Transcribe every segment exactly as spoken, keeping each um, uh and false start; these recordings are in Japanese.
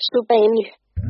Super ému.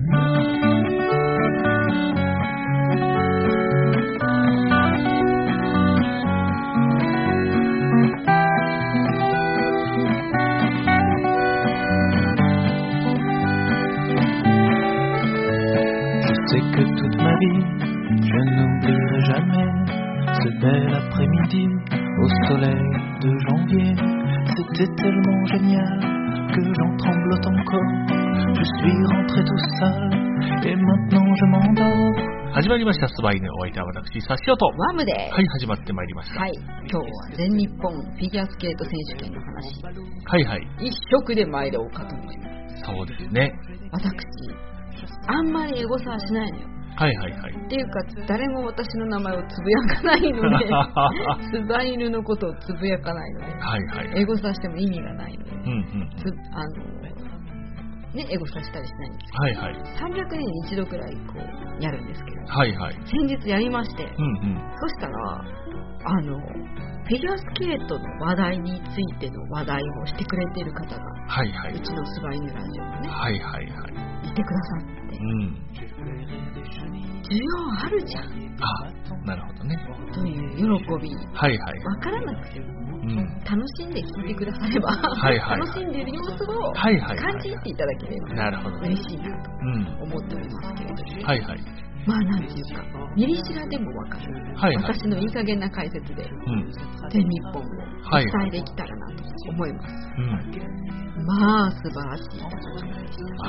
Je sais que toute ma vie, je n'oublierai jamais ce bel après-midi au soleil de janvier. C'était tellement génial que j'en tremblote encore. Je suis rentré tout seul et maintenant je m'endors. 始まりましたスバイヌ、お相手は私サシオとワムです。 はい、始まってまいりました。 はい、今日は全日本フィギュアスケート選手権の話、 はいはい、 一色で参ろうかと思います。 そうですね。 私あんまりエゴサはしないのよ。 はいはいはい。 っていうか誰も私の名前をつぶやかないのでスバイヌのことをつぶやかないので、 はいはい、 エゴサしても意味がないので、 うんうん、 つあのね、エゴサしたりしないんですけど、 はいはい、 さんびゃくねんに一度くらいこうやるんですけど、 はいはい、 先日やりまして、 うんうん、 そしたらあのフィギュアスケートの話題についての話題をしてくれている方が、 はいはい、 うちのスバイヌラジオにね、 はいはいはい、 いてくださって、うん、需要あるじゃん、 あ、なるほどね、 という喜び、 はいはい、 分からなくても、うん、楽しんで聞いてくだされば、はいはいはい、楽しんでいる様子を感じていただければ、 なるほど、 嬉しいなと思っておりますけれども、 うん、はいはい、 まあなんていうかミリシラでも分かる、はいはい、私のいい加減な解説で、うん、全日本をお伝えできたらなと思います、はいはい、うん、まあ素晴らしい戦いでした。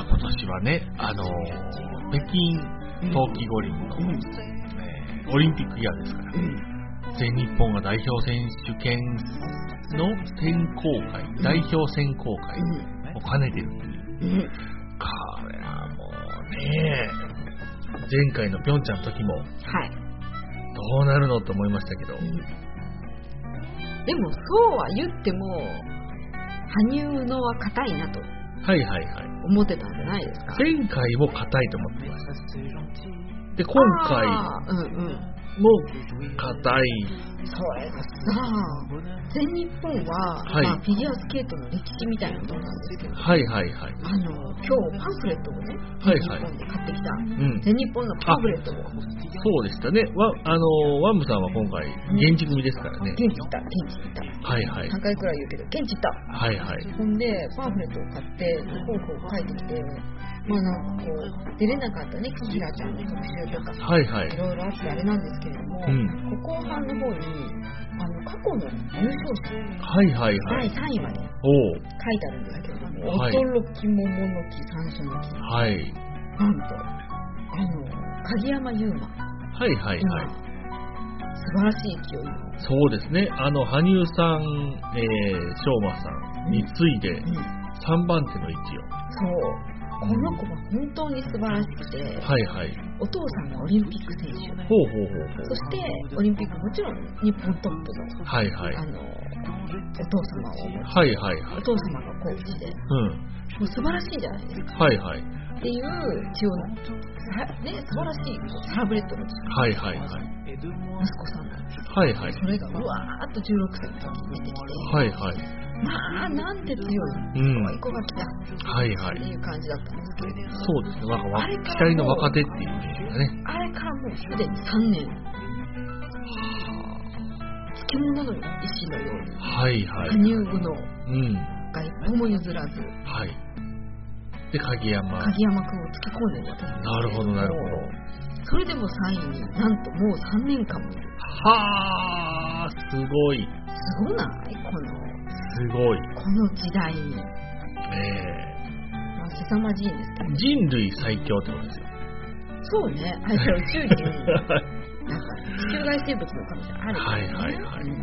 まあ、今年はね、あのー、北京冬季五輪の、うん、えー、オリンピックイヤーですから、うん、全日本が代表選手権の選考会、うん、代表選考会を兼ねているっていう、うん、これはもうね、前回のピョンチャンの時も、はい、どうなるのと思いましたけど、うん、 でもそうは言っても羽生のは硬いなと、 はいはいはい、 思ってたんじゃないですか。 前回も硬いと思ってました。で今回、うんうん、もう硬い。 それがさ、全日本は、はい、まあ、フィギュアスケートの歴史みたいなものなんですけど、 はいはいはい、 あの今日パンフレットをね、はいはい、日本で買ってきた、うん、全日本のパンフレットを、 そうでしたね。わあのワンブさんは今回現地組ですからね。 現地行った、現地行った。はいはい。さんかいくらい言うけど現地行った。はいはい。ほんでパンフレットを買って候補を書いてきて、まあなんかこう出れなかったね、キラちゃんの特集とか、はいはい、いろいろあってあれなんですけれども、うん、後半の方にあの過去の優勝者、はいはいはい、だいさんいまで書いてあるんですけれども、はい、驚き桃の木、山椒の木、はい、なんとあの鍵山優真、はいはいはい、素晴らしい勢い。 そうですね、あの羽生さん、えー、昌磨さんに次いでさんばん手の位置を、 そう、この子は本当に素晴らしくて、はいはい、お父さんがオリンピック選手、ほうほうほうほう、そしてオリンピックもちろん日本トップの、はいはい、あのお父様を持つ、はいはいはい、お父様がコーチで、うん、もう素晴らしいじゃないですか、はいはい、っていう血を、ね、素晴らしいサラブレッドの血、はいはいはい、息子さんなんです、はいはい、それがうわーっとじゅうろくさいの時に出てきて、はいはい、まあなんて強い、すごい子が来た、はいはい、っていう感じだったんですけど、 そうですね、なんか期待の若手っていうイメージがね、 あれからもうすでにさんねん、はあ、漬物の石のように、はいはい、羽生の、うん、が一歩も譲らず、はい、 で鍵山鍵山君を突き込んでるわけです。 なるほどなるほど。 それでもさんいになんともうさんねんかんもいる。 はあ、すごい。 すごない？このすごい。 この時代に。ええー。まあ、凄まじいんですけど。 人類最強ってことですよ。 そうね。あれ宇宙人。なんか地球外生物の可能性ある、ね。はいはいはい。うん、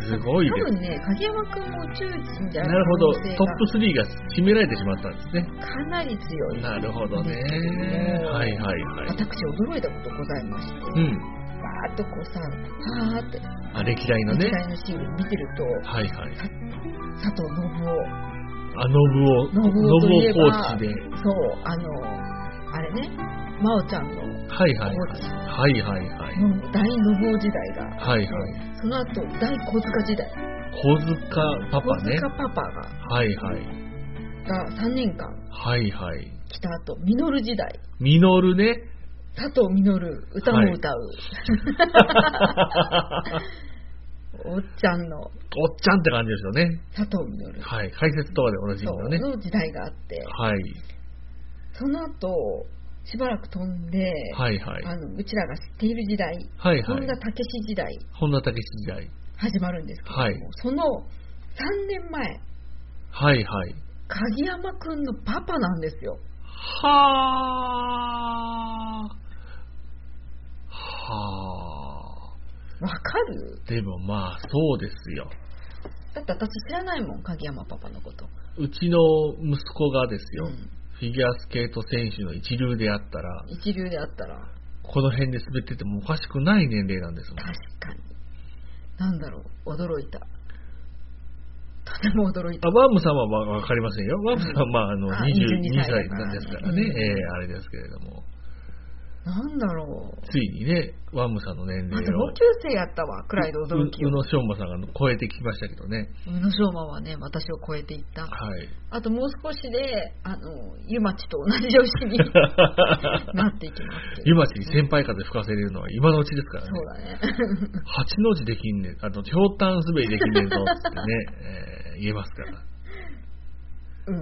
すごいです。多分ね、鍵山君も宇宙人じゃない。 なるほど。トップスリーが占められてしまったんですね。 かなり強い。 なるほどね。はいはいはい。 私驚いたことございまして。うん。バーッとこうさ、はーって。 あ、歴代のね。 歴代のシーン見てると。はいはい。佐藤信夫。 あ、信夫。信夫といえばコーチで。 そう、あの、あれね。真央ちゃんのコーチ。はいはいはいはいはい。 大信夫時代が。はいはい。その後、大小塚時代。 小塚パパね。 小塚パパが。 はいはい。 がさんねんかん。 はいはい。 来た後、ミノル時代。 ミノルね。 佐藤ミノル、歌も歌う。はい、おっちゃんの。 おっちゃんって感じですよね。 佐藤ミノル。 はい。解説とかでおなじみのね。 その時代があって。 はい。 その後、しばらく飛んで、 はいはい、 あのうちらが知っている時代、 はいはい、 本田武史時代、 本田武史時代始まるんですけども、はい、そのさんねんまえ、 はいはい、 鍵山くんのパパなんですよ。 はあ、はあ、わかる？ でもまあそうですよ。 だって私知らないもん、鍵山パパのこと。 うちの息子がですよ。うん、フィギュアスケート選手の一流であったら一流であったらこの辺で滑っててもおかしくない年齢なんですもん。 確かに。なんだろう、驚いた。とても驚いた。 あ、ワムさんは分かりませんよ。ワムさんは、まあ、あのにじゅうにさいなんですからね、うん、えー、あれですけれども、 なんだろう、 ついにね、ワムさんの年齢を同級生やったわくらいで驚きを。 宇野昌磨さんが超えてきましたけどね。 宇野昌磨はね、私を超えていった。 はい。 あともう少しで、あの湯町と同じ年になっていきますけど。 湯町に先輩風吹かせれるのは今のうちですからね。 そうだね。 八の字できんねん、あのひょうたん滑りできんねんぞってね、えー、言えますから。 うん。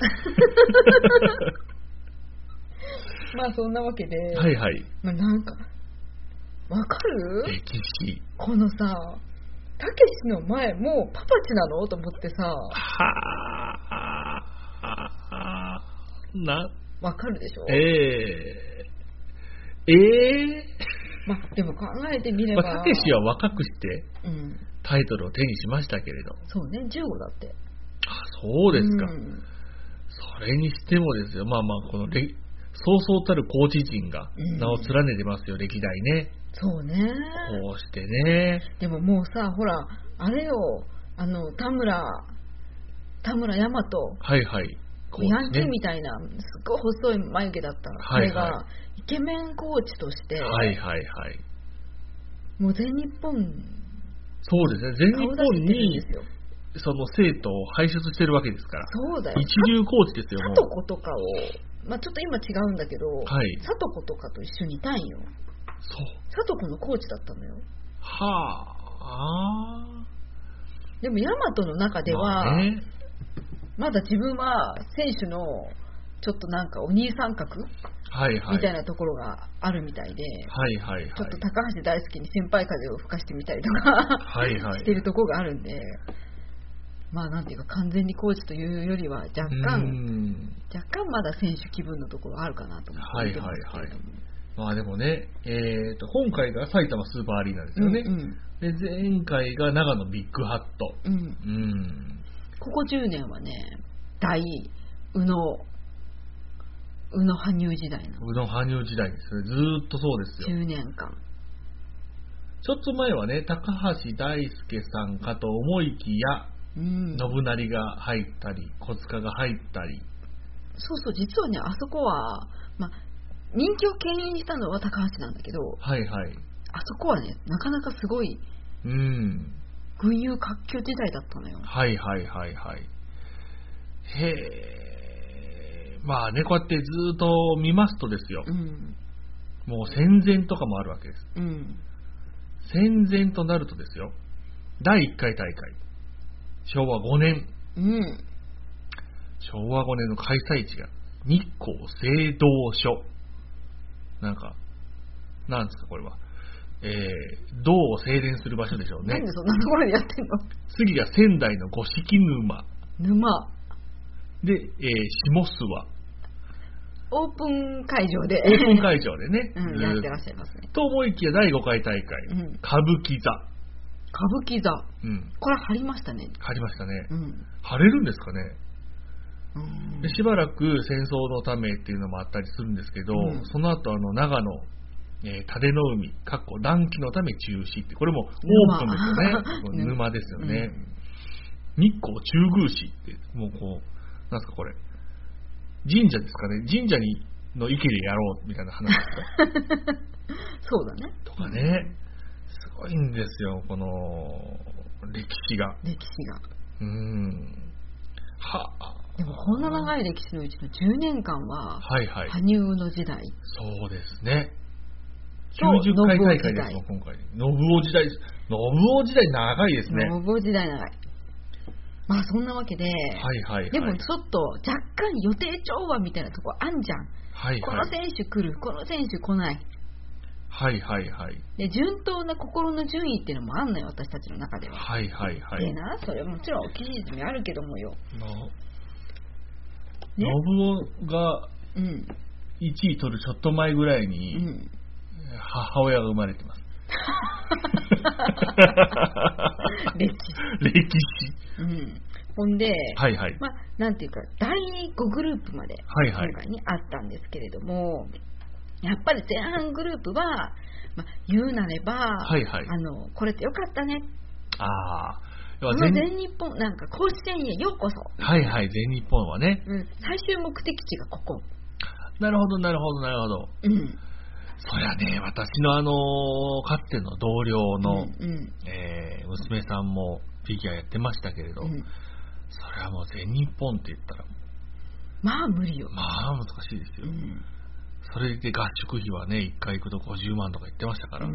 まあそんなわけで、 はいはい、 まあ、なんかわかる？ 歴史。 このさ、たけしの前もうパパチなのと思ってさ、はあ、な、 わかるでしょ？ えー、えー、 まあでも考えてみれば、 たけしは若くしてタイトルを手にしましたけれど、うん、 そうね、じゅうごだって。 あ、そうですか、うん、それにしてもですよ、まあまあこのレそうそうたるコーチ陣が名を連ねてますよ、うん、歴代ね。 そうね。 こうしてね。 でももうさ、ほらあれよ、あの田村田村大和、 はいはい、ね、 ヤンキーみたいなすっごい細い眉毛だったの、はいはい、それがイケメンコーチとして、 はいはいはい、 もう全日本、 そうですね、全日本にその生徒を輩出してるわけですから。 そうだよ、 一流コーチですよ。 さとことかを、まあ、ちょっと今違うんだけど、 はい、 さとことかと一緒にいたんよ。 そう。 さとこのコーチだったのよ。 はあ。 でもヤマトの中では、まあね、まだ自分は選手のちょっとなんかお兄さん格、はいはい、みたいなところがあるみたいで、 はいはいはい、 ちょっと高橋大輔に先輩風を吹かしてみたりとかはい、はい、してるところがあるんで、まあなんていうか完全にコーチというよりは若干若干まだ選手気分のところあるかなと思って見てますけれども、はいはいはい、 まあでもね、えー、と今回が埼玉スーパーアリーナですよね、うんうん、で前回が長野ビッグハット、うんうん、 ここじゅうねんはね、大宇野宇野羽生時代の宇野羽生時代ですね、ずーっとそうですよ、 じゅうねんかん。 ちょっと前はね、高橋大輔さんかと思いきや、うん、信成が入ったり小塚が入ったり、 そうそう、実はね、あそこは、まあ、人気を牽引したのは高橋なんだけど、 はいはい、 あそこはね、なかなかすごい、うん、群雄割拠時代だったのよ。 はいはいはいはい。へえ、まあね、こうやってずっと見ますとですよ、うん、もう戦前とかもあるわけです、うん、戦前となるとですよ、だいいっかい大会しょうわごねん、うん、しょうわごねんの開催地が日光聖堂所、なんかなんですかこれは、えー、銅を精錬する場所でしょうね。 なんでそんなところでやってんの。 次が仙台の五色沼沼で、えー、下諏訪、 オープン会場でオープン会場でね、 うん、やってらっしゃいますね。 と思いきやだいごかい大会、うん、歌舞伎座歌舞伎座、うん、これ張りましたね。 張りましたね、うん、張れるんですかね、うん、でしばらく戦争のためっていうのもあったりするんですけど、うん、その後あの長野、えー、蓼の海かっこ暖気のため中止って、これもオープンですよね沼ですよね、うん、日光中宮市ってもうこうなんですかこれ神社ですかね、神社にの池でやろうみたいな話ですかそうだねとかね、すごいんですよこの歴史が歴史がうーんはあでもこんな長い歴史のうちのじゅうねんかんは、はいはい、羽生の時代。 そうですね。きゅうじゅっかい大会ですもん、今回。信夫時代です。信夫時代長いですね。 信夫時代長い。まあそんなわけで、はいはいはい、でもちょっと若干予定調和みたいなとこあんじゃん。はいはい、この選手来る、この選手来ない。 はいはいはい。 で、順当な心の順位っていうのもあんのよ、私たちの中では。 はいはいはい。 でな、それもちろん記事にあるけどもよ。の信夫がいちい取るちょっと前ぐらいに、うん、母親が生まれてます。 歴史。歴史。 うん。ほんで、 はいはい。 まあ、なんていうか、だいごグループまで今回にあったんですけれども、はいはい、やっぱり前半グループは、まあ、言うなれば、はいはい、あの、これってよかったね。ああ。この全日本、なんか甲子園へようこそ。 はいはい、全日本はね。 うん。最終目的地がここ。 なるほど、なるほど、なるほど。うん。そりゃね、私のあのー、かつての同僚の、うんうんえー、娘さんもフィギュアやってましたけれど、うん、それはもう全日本って言ったら、 まあ無理よ。 まあ難しいですよ。うん、それで合宿費はね、いっかい行くとごじゅうまんとか言ってましたから。うん、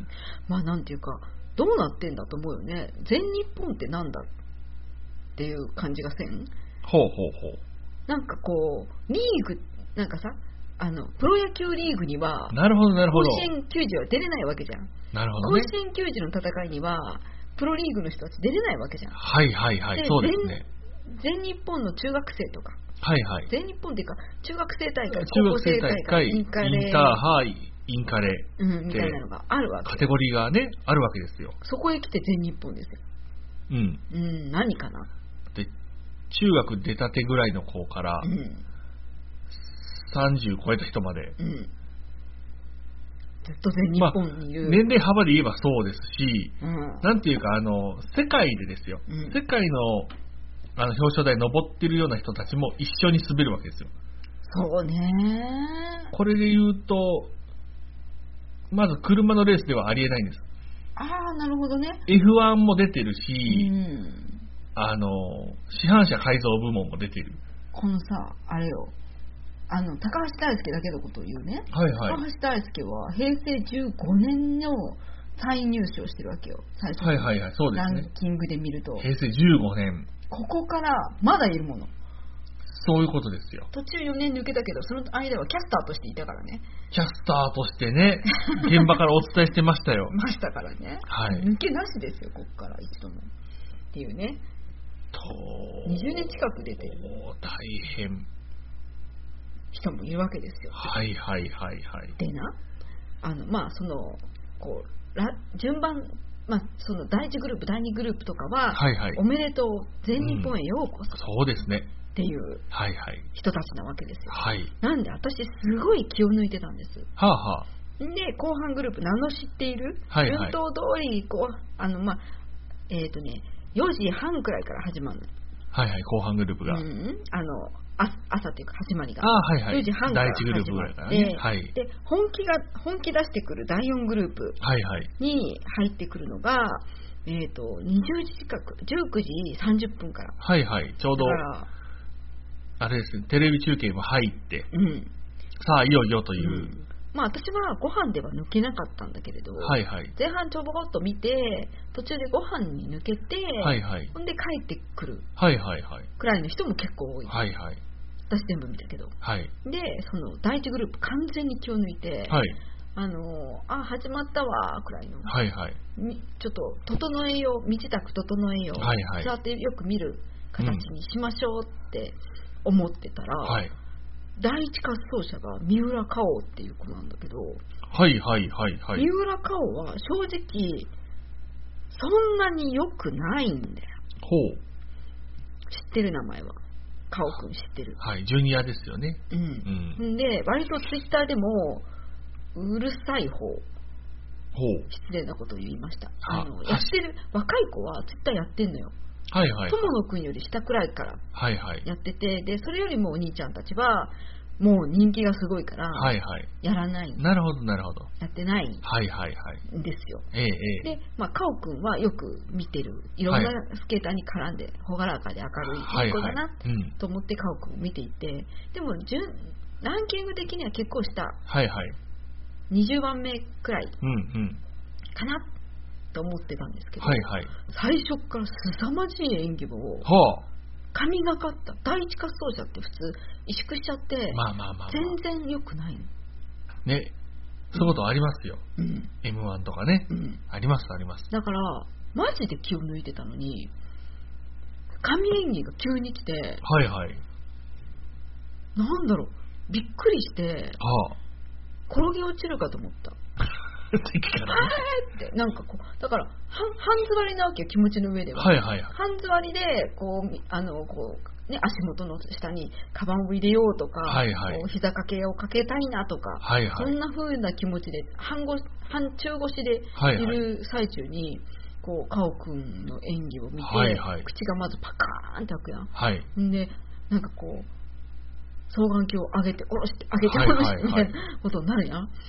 まあなんていうか、どうなってんだと思うよね。全日本ってなんだっていう感じがせん？ほうほうほう。 なんかこう、リーグ、なんかさ、あのプロ野球リーグにはなるほどなるほど甲子園球児は出れないわけじゃん。 なるほどね。 甲子園球児の戦いにはプロリーグの人たち出れないわけじゃん。 はいはいはい、そうですね。 全日本の中学生とか、 はいはい、 全日本っていうか中学生大会、 中学生大会、インカレ、インターハイ、インカレ、 うん、みたいなのがあるわけ。 カテゴリーがねあるわけですよ。 そこへ来て全日本ですよ。うん、うん、何かな。 で中学出たてぐらいの子から、うん、さんじゅう超えた人まで、うん、ずっと全日本にいる、 まあ、年齢幅で言えばそうですし、うん、なんていうかあの世界でですよ、うん、世界のあの表彰台登ってるような人たちも一緒に滑るわけですよ。 そうね。 これで言うとまず車のレースではありえないんです。 ああ、なるほどね。 エフワン も出てるし、うん、あの市販車改造部門も出てる。 このさあれよ、あの高橋大輔だけのことを言うね、はいはい、高橋大輔はへいせいじゅうごねんの最入賞してるわけよ、最初のランキングで見ると、 へいせいじゅうごねん、 ここからまだいるもの。 そういうことですよ。 途中よねん抜けたけど、その間はキャスターとしていたからね。 キャスターとしてね、現場からお伝えしてましたよ。 ましたからね、はい、抜けなしですよ、ここから一度もっていうね。とにじゅうねん近く出てる大変人もいるわけですよ。 はいはいはいはい。 でな、あのまあそのこうら順番、まあそのだいいちグループ、だいにグループとかは、はいはい、おめでとう全日本へようこそ、うん、 そうですねっていう人たちなわけですよ。はい。なんで私すごい気を抜いてたんです。はあはあ。で後半グループ、名の知っている、はいはい、順当通りこうあのまあえっ、ー、とねよじはんくらいから始まるの。 はいはい、後半グループが。うん、 あのあ朝というか始まりが。 あ、はいはい、 よじはんから始まって、 だいいちグループぐらいからね。はい。 で本気が本気出してくるだいよんグループに入ってくるのが、えっ、ー、とにじゅうじ近く、じゅうくじさんじゅっぷんから。 はいはい、ちょうどあれですね、テレビ中継も入って、うん、さあいよいよという。うん、 まあ私はご飯では抜けなかったんだけれど、はいはい、前半ちょぼこっと見て途中でご飯に抜けて、はいはい、ほんで帰ってくるくらいの人も結構多い、はいはい、私全部見たけど、はい、でそのだいいちグループ完全に気を抜いて、はい、あのあ始まったわくらいの、はいはい、ちょっと整えよう、身支度整えよう、はいはい、座ってよく見る形にしましょうって思ってたら、うん、はい、第一滑走者が三浦佳生っていう子なんだけど、 はいはいはいはい、 三浦佳生は正直そんなに良くないんだよ。ほう。知ってる名前は佳生くん知ってる。 はい、ジュニアですよね。うん。 うん、で割とツイッターでもうるさい方、ほう、失礼なことを言いました。あのやってる若い子はツイッターやってんのよ。はいはい、友野くんより下くらいからやってて、はいはい、でそれよりもお兄ちゃんたちはもう人気がすごいから、 はいはい、 やらない。 なるほどなるほど。 やってないんですよ。 はいはいはい。ええええ。で、まあカオ君はよく見てる、いろんなスケーターに絡んで朗らかで明るい子だなと思ってカオ君を見ていて、でも順ランキング的には結構下、 はいはい、 にじゅうばんめくらいうんうんかなと思ってたんですけど、 はいはい、 最初から凄まじい演技を。 はあ、 神がかった第一滑走者って普通萎縮しちゃって、 まあまあまあまあ、 全然良くないのね。そういうことありますよ、うん、エムワン とかね、うん、ありますあります。 だからマジで気を抜いてたのに神演技が急に来て、 はいはい、 なんだろう、びっくりして、はあ、転げ落ちるかと思った敵からねってなんかこうだから半座りなわけよ、気持ちの上では、 はいはいはい、 半座りでこうあのこう、ね、足元の下にカバンを入れようとか、はいはい、こう膝掛けをかけたいなとか、はいはい、そんな風な気持ちで半ご半中腰でいる最中に、はいはい、こうカオ君の演技を見て、はいはい、口がまずパカーンって開くやん、はい、でなんかこう双眼鏡を上げて下ろして上げて下ろしてみたいなことになるやん、はいはいはい、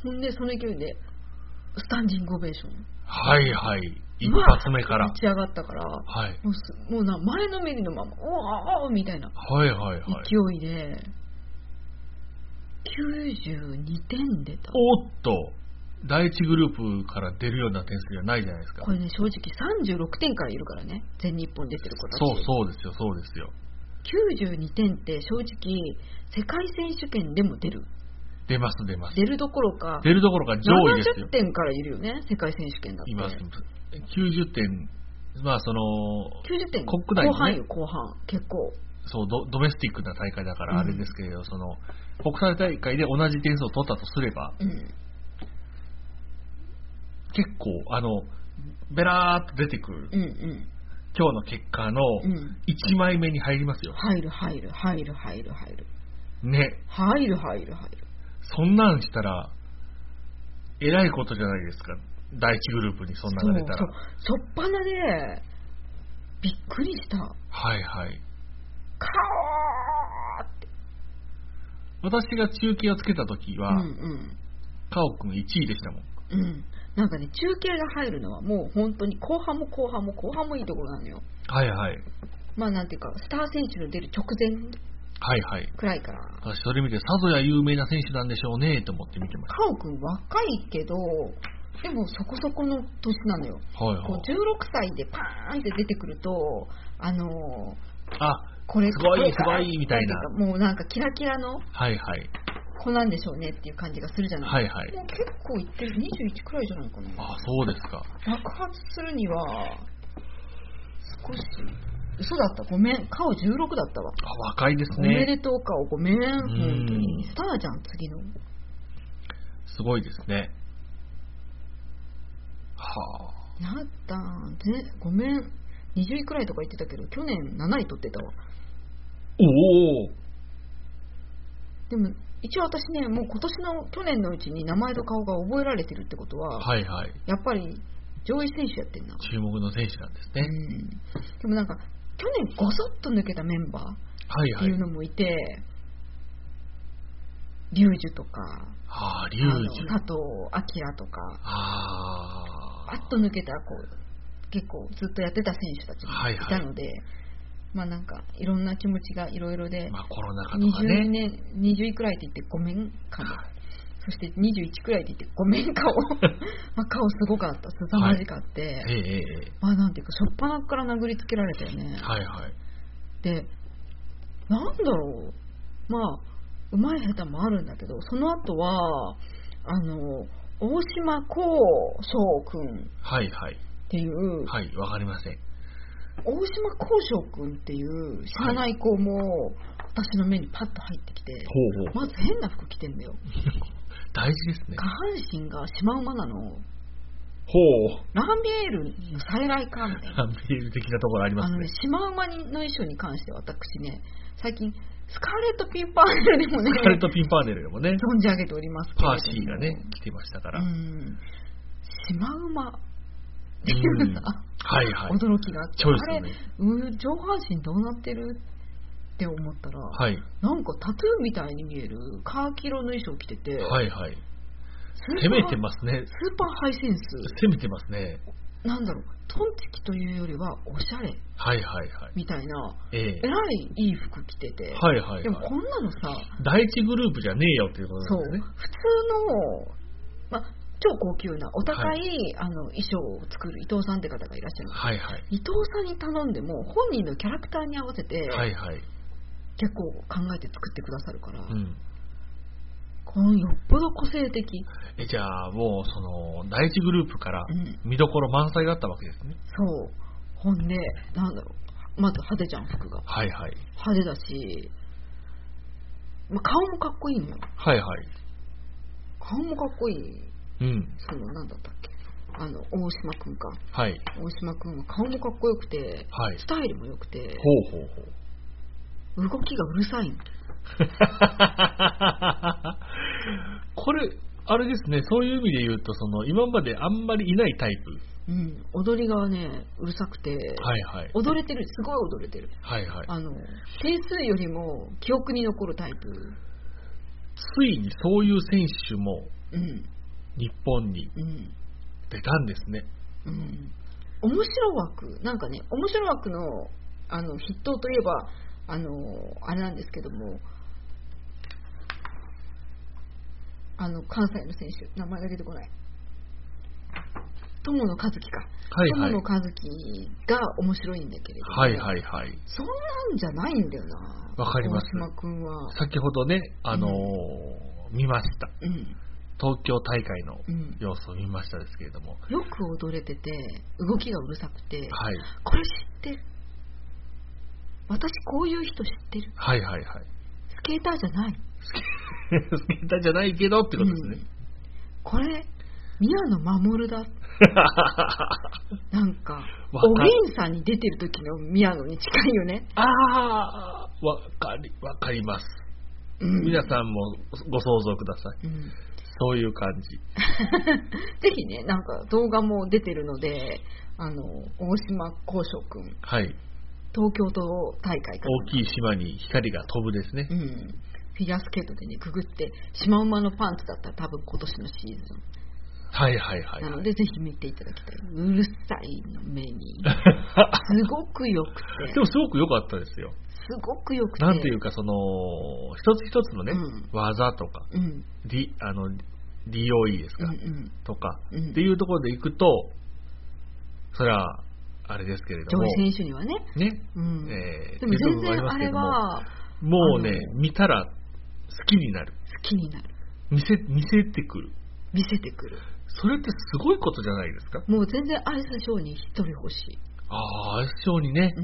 ほんでその勢いでスタンディングオベーション、 はいはい、一発目から打ち上がったから、はい、もう、もうな前のめりのままおーおーみたいなはいはいはい勢いできゅうじゅうにてん出た。 おっと、第一グループから出るような点数じゃないじゃないですか。 これね、正直さんじゅうろくてんからいるからね、全日本出てる子たち。 そうそうですよそうですよ。 きゅうじゅうにてんって正直世界選手権でも出る。 出ます出ます。 出るどころか出るどころか上位ですよ。 ななじゅってんからいるよね、世界選手権だって。います。 きゅうじゅってん、まあそのきゅうじゅってん国内の、ね、 後半よ後半結構。 そう ド, ドメスティックな大会だからあれですけれど、うん、その国際大会で同じ点数を取ったとすれば、うん、結構あのベラーっと出てくる、うんうん、今日の結果のいちまいめに入りますよ。 入る入る入る入る入るね。 入る入る入る。 そんなんしたらえらいことじゃないですか。第一グループにそんなの出たら。 そうそう、しょっぱなでびっくりした。 はいはい。 カオーって。 私が中継をつけた時は、うんうん、カオ君いちいでしたもん。 うん。なんかね、中継が入るのはもう本当に後半も後半も後半もいいところなのよ。 はいはい。 まあなんていうか、スター選手の出る直前はいはい。 くらいから。 私それ見てさぞや有名な選手なんでしょうねと思って見てました。 カオ君若いけど、でもそこそこの年なのよ。はいはい、こうじゅうろくさいでパーンって出てくると、あのー、 あ、これすごいすごいみたいな。 もうなんかキラキラの。 はいはい。 子なんでしょうねっていう感じがするじゃないですか。はいはい。もう結構いってる、にじゅういちくらいじゃないかな。 あ、そうですか。 爆発するには少し嘘だった、ごめん、顔じゅうろくだったわ。 あ、若いですね。 おめでとう顔、ごめん、本当にスターじゃん、次の。 すごいですね。はあ。なったんぜ、ごめん、にじゅういくらいとか言ってたけど去年なない取ってたわ。 おお。 でも一応私ね、もう今年の去年のうちに名前と顔が覚えられてるってことは、はいはい、やっぱり上位選手やってんな。 注目の選手なんですね。うん。 でもなんか去年ごそっと抜けたメンバーっていうのもいて、はいはい、リュウジュとか、 ああ、リュウジュ、 佐藤明とか、ああ、バッと抜けたこう結構ずっとやってた選手たちもいたので。はいはい、まあなんかいろんな気持ちがいろいろで、 まあコロナ禍とかね、 にじゅうねん、にじゅういくらいって言ってごめんかも、そしてにじゅういちくらいって言ってごめん顔まあ顔すごかった、すさまじかって、はい、ええ、まあなんていうかしょっぱなから殴りつけられたよね。はいはい。で、なんだろう、まあうまい下手もあるんだけど、その後はあの大島康翔くんっていう、 はいはい、わかりません。 大島康翔くんっていう知らない子も私の目にパッと入ってきて、はい、まず変な服着てんだよ大事ですね。 下半身がシマウマなの。ほう。ランビエールの再来かみたいな。 ランビエール的なところありますね。あのね、 シマウマの衣装に関して私ね、最近スカーレット・ピンパーネルでもね、 スカーレット・ピンパーネルでもね存じ上げておりますけど、 パーシーがね来てましたから、うん、 シマウマっていうさ、 はいはい、 驚きがあって、 ね、 あれ、上半身どうなってるって思ったら、 はい、 なんかタトゥーみたいに見えるカーキ色の衣装を着てて、 はいはい、攻めてますね。 スーパーハイセンス。 攻めてますね。 なんだろう、トンチキというよりはおしゃれ、 はいはいはい、 みたいな、 ええ、 えらいいい服着てて、 はいはいはい、 でもこんなのさ、 第一グループじゃねえよっていうことですね。 そう、普通の、ま、超高級なお高い、はい、あの衣装を作る伊藤さんって方がいらっしゃるんです、 はいはい、 伊藤さんに頼んでも本人のキャラクターに合わせて、 はいはい、 結構考えて作ってくださるから、うん、このよっぽど個性的。 え、じゃあもうその第一グループから見どころ満載だったわけですね。 うん、そう。ほんで、なんだろう、まず派手じゃん、服が。 はいはい。 派手だし、まあ、顔もかっこいいのよ。 はいはい。 顔もかっこいい。 うん。 その、なんだったっけ。あの、大島くんか。 はい。 大島くんは顔もかっこよくて、はい、スタイルも良くて、 ほうほうほう。動きがうるさいの。 これ、あれですね、そういう意味で言うと、その、今まであんまりいないタイプ。 うん、踊りがね、うるさくて、 はいはい、 踊れてる、すごい踊れてる。 はいはい。 あの、点数よりも記憶に残るタイプ。 ついにそういう選手も、 うん、 日本に出たんですね。 うん。面白枠、なんかね、面白枠の、あの、筆頭といえば、あの、あれなんですけども、あの、関西の選手、名前が出てこない。友野一希か、はいはい、友野一希が面白いんだけれども、 はいはいはい、 そんなんじゃないんだよな。 わかります。 大島君は先ほどね、あのーうん、見ました、 うん、 東京大会の様子を見ましたですけれども、 うん、よく踊れてて動きがうるさくて、はい、これ知ってる、私こういう人知ってる、 はいはいはい、 スケーターじゃないスケ, スケーターじゃないけどってことですね、うん、 これ宮野真守だなんかおげんさんに出てる時の宮野に近いよね。 ああ、わかりわかります、うん、皆さんもご想像ください、うん、そういう感じぜひね、なんか動画も出てるので、あの大島幸翔くん、 はい、 東京都大会から大きい島に光が飛ぶですね、 うん、フィギュアスケートでねくぐってシマウマのパンツだったら多分今年のシーズン、 はいはいはい、はい、 なのでぜひ見ていただきたい。うるさいの目にすごくよくてでもすごく良かったですよ。 すごくよくて、 なんていうか、その一つ一つのね、うん、技とか、うん、D、あの ディーオーイー ですか、うんうん、とか、うん、っていうところでいくと、それはあれですけれども、 上位選手にはね、 ね、 うん、 えー、 でも全然あれはもうね、見たら好きになる、 好きになる、 見せ見せてくる見せてくる。 それってすごいことじゃないですか。 もう全然アイスショーに一人欲しい。 ああ、アイスショーにね、うん、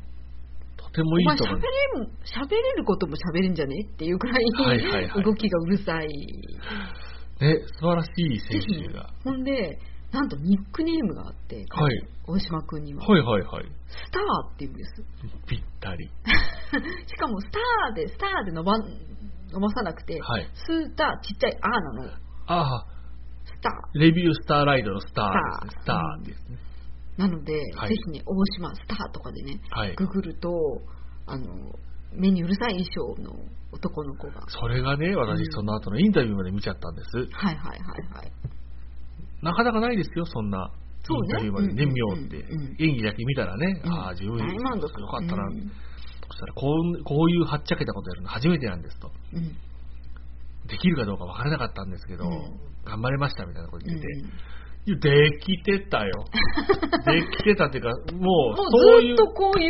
とてもいいと思う。 喋れることも喋れんじゃねっていうくらい、はいはいはい、動きがうるさい。 ね、素晴らしい選手が。 ほんで、なんとニックネームがあって、はい、大島君には。 はいはいはい。 スターって言うんです。 ぴったり。 しかもスターで、スターで伸ば、伸ばさなくて、はい、スーターちっちゃいアーなの。 ああ。 スター。 レビュースターライドのスターですね。スターですね。 なので、はい、ぜひね、大島スターとかでね、はい、ググると、あの、目にうるさい衣装の男の子が。 それがね、私その後のインタビューまで見ちゃったんです。 うん、はいはいはいはい。 なかなかないですよ、そんなインタビューまでね、見ようって。演技だけ見たらね、うん、ああ、自分よかったな。うん、そしたらこう、こういうはっちゃけたことやるの初めてなんですと。うん、できるかどうか分からなかったんですけど、うん、頑張れましたみたいなこと言ってて、うん、できてたよ。できてたっていうか、もうそういう、 ずっとこういう、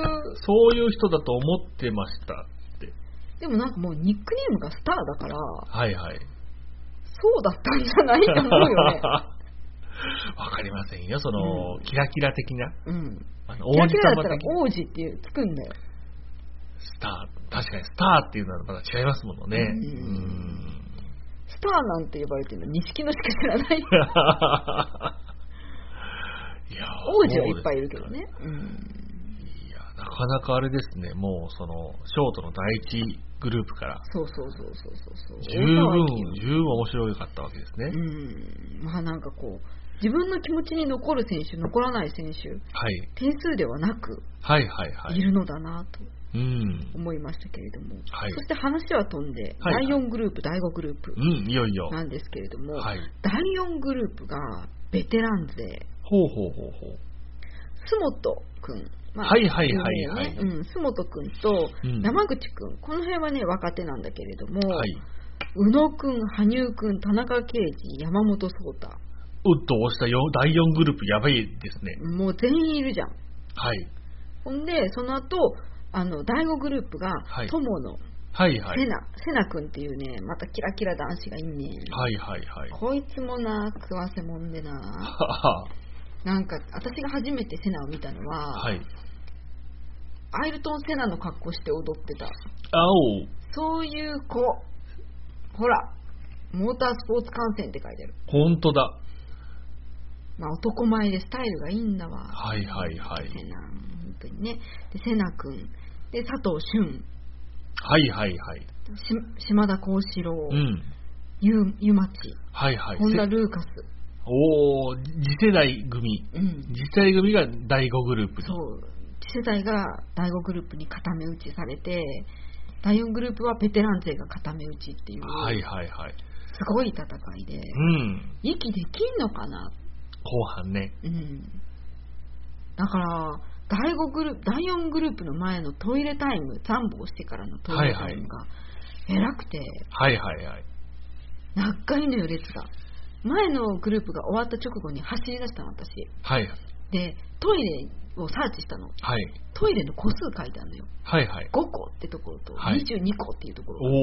そういう人だと思ってましたって。 でもなんかもうニックネームがスターだから、 はいはい。 そうだったんじゃないと思うよね。 わかりませんよ、その、うん、キラキラ的な。 うん。 あの王子様的な。キラキラだったら王子っていうつくんだよ。 スター、確かにスターっていうのはまた違いますものね。うん。うんスターなんて呼ばれてるの錦野しか知らない。いや王子はいっぱいいるけどね。うん、 いやなかなかあれですね。もうそのショートの第一グループから。 そうそうそうそうそう十分十分面白かったわけですね。 うん。まあなんかこう自分の気持ちに残る選手、残らない選手、はい、点数ではなく、はいはいはい、いるのだなと。 思いましたけれども、 はい、 そして話は飛んで、はいはい、だいよんグループだいごグループなんですけれども、 はい、 だいよんグループがベテラン勢、 ほうほうほうほう、 須本くん、まあ、 はいはいはいはい、 ね、うん、須本くんと山口くん、うん、この辺はね若手なんだけれども、はい、宇野くん、羽生くん、田中圭司、山本草太、 うっと押しただいよんグループやばいですね。 もう全員いるじゃん。 はい。 ほんでその後あのだいごグループが、はい、友野、 はいはい、 セナ、セナ君っていうね、またキラキラ男子がいんねん。 はいはいはい。 こいつもな、食わせもんでな。なんか、私が初めてセナを見たのは、はい、アイルトン・セナの格好して踊ってた。 あお。 そういう子。ほら、モータースポーツ観戦って書いてある。 ほんとだ。 まあ、男前でスタイルがいいんだわ。 はいはいはい。 セナ、本当にね。で、セナ君。で、佐藤俊。 はいはいはい。 し島田幸四郎、 うん、 ゆゆまち、 はいはい、 本田ルーカス、 おー、次世代組、うん、次世代組がだいごグループに、 そう、次世代がだいごグループに固め打ちされて、だいよんグループはベテラン勢が固め打ちっていう、 はいはいはい、 すごい戦いで、 うん、 息できんのかな、 後半ね、 うん、だからだいごグループ、だいよんグループの前のトイレタイム、残坊してからのトイレタイムが偉くて、 はいはいはい、 長いのよ列が。前のグループが終わった直後に走り出したの私。 はい。 でトイレをサーチしたの。 はい。 トイレの個数書いてあるのよ。 はいはい。 ごこってところとにじゅうにこっていうところがあって、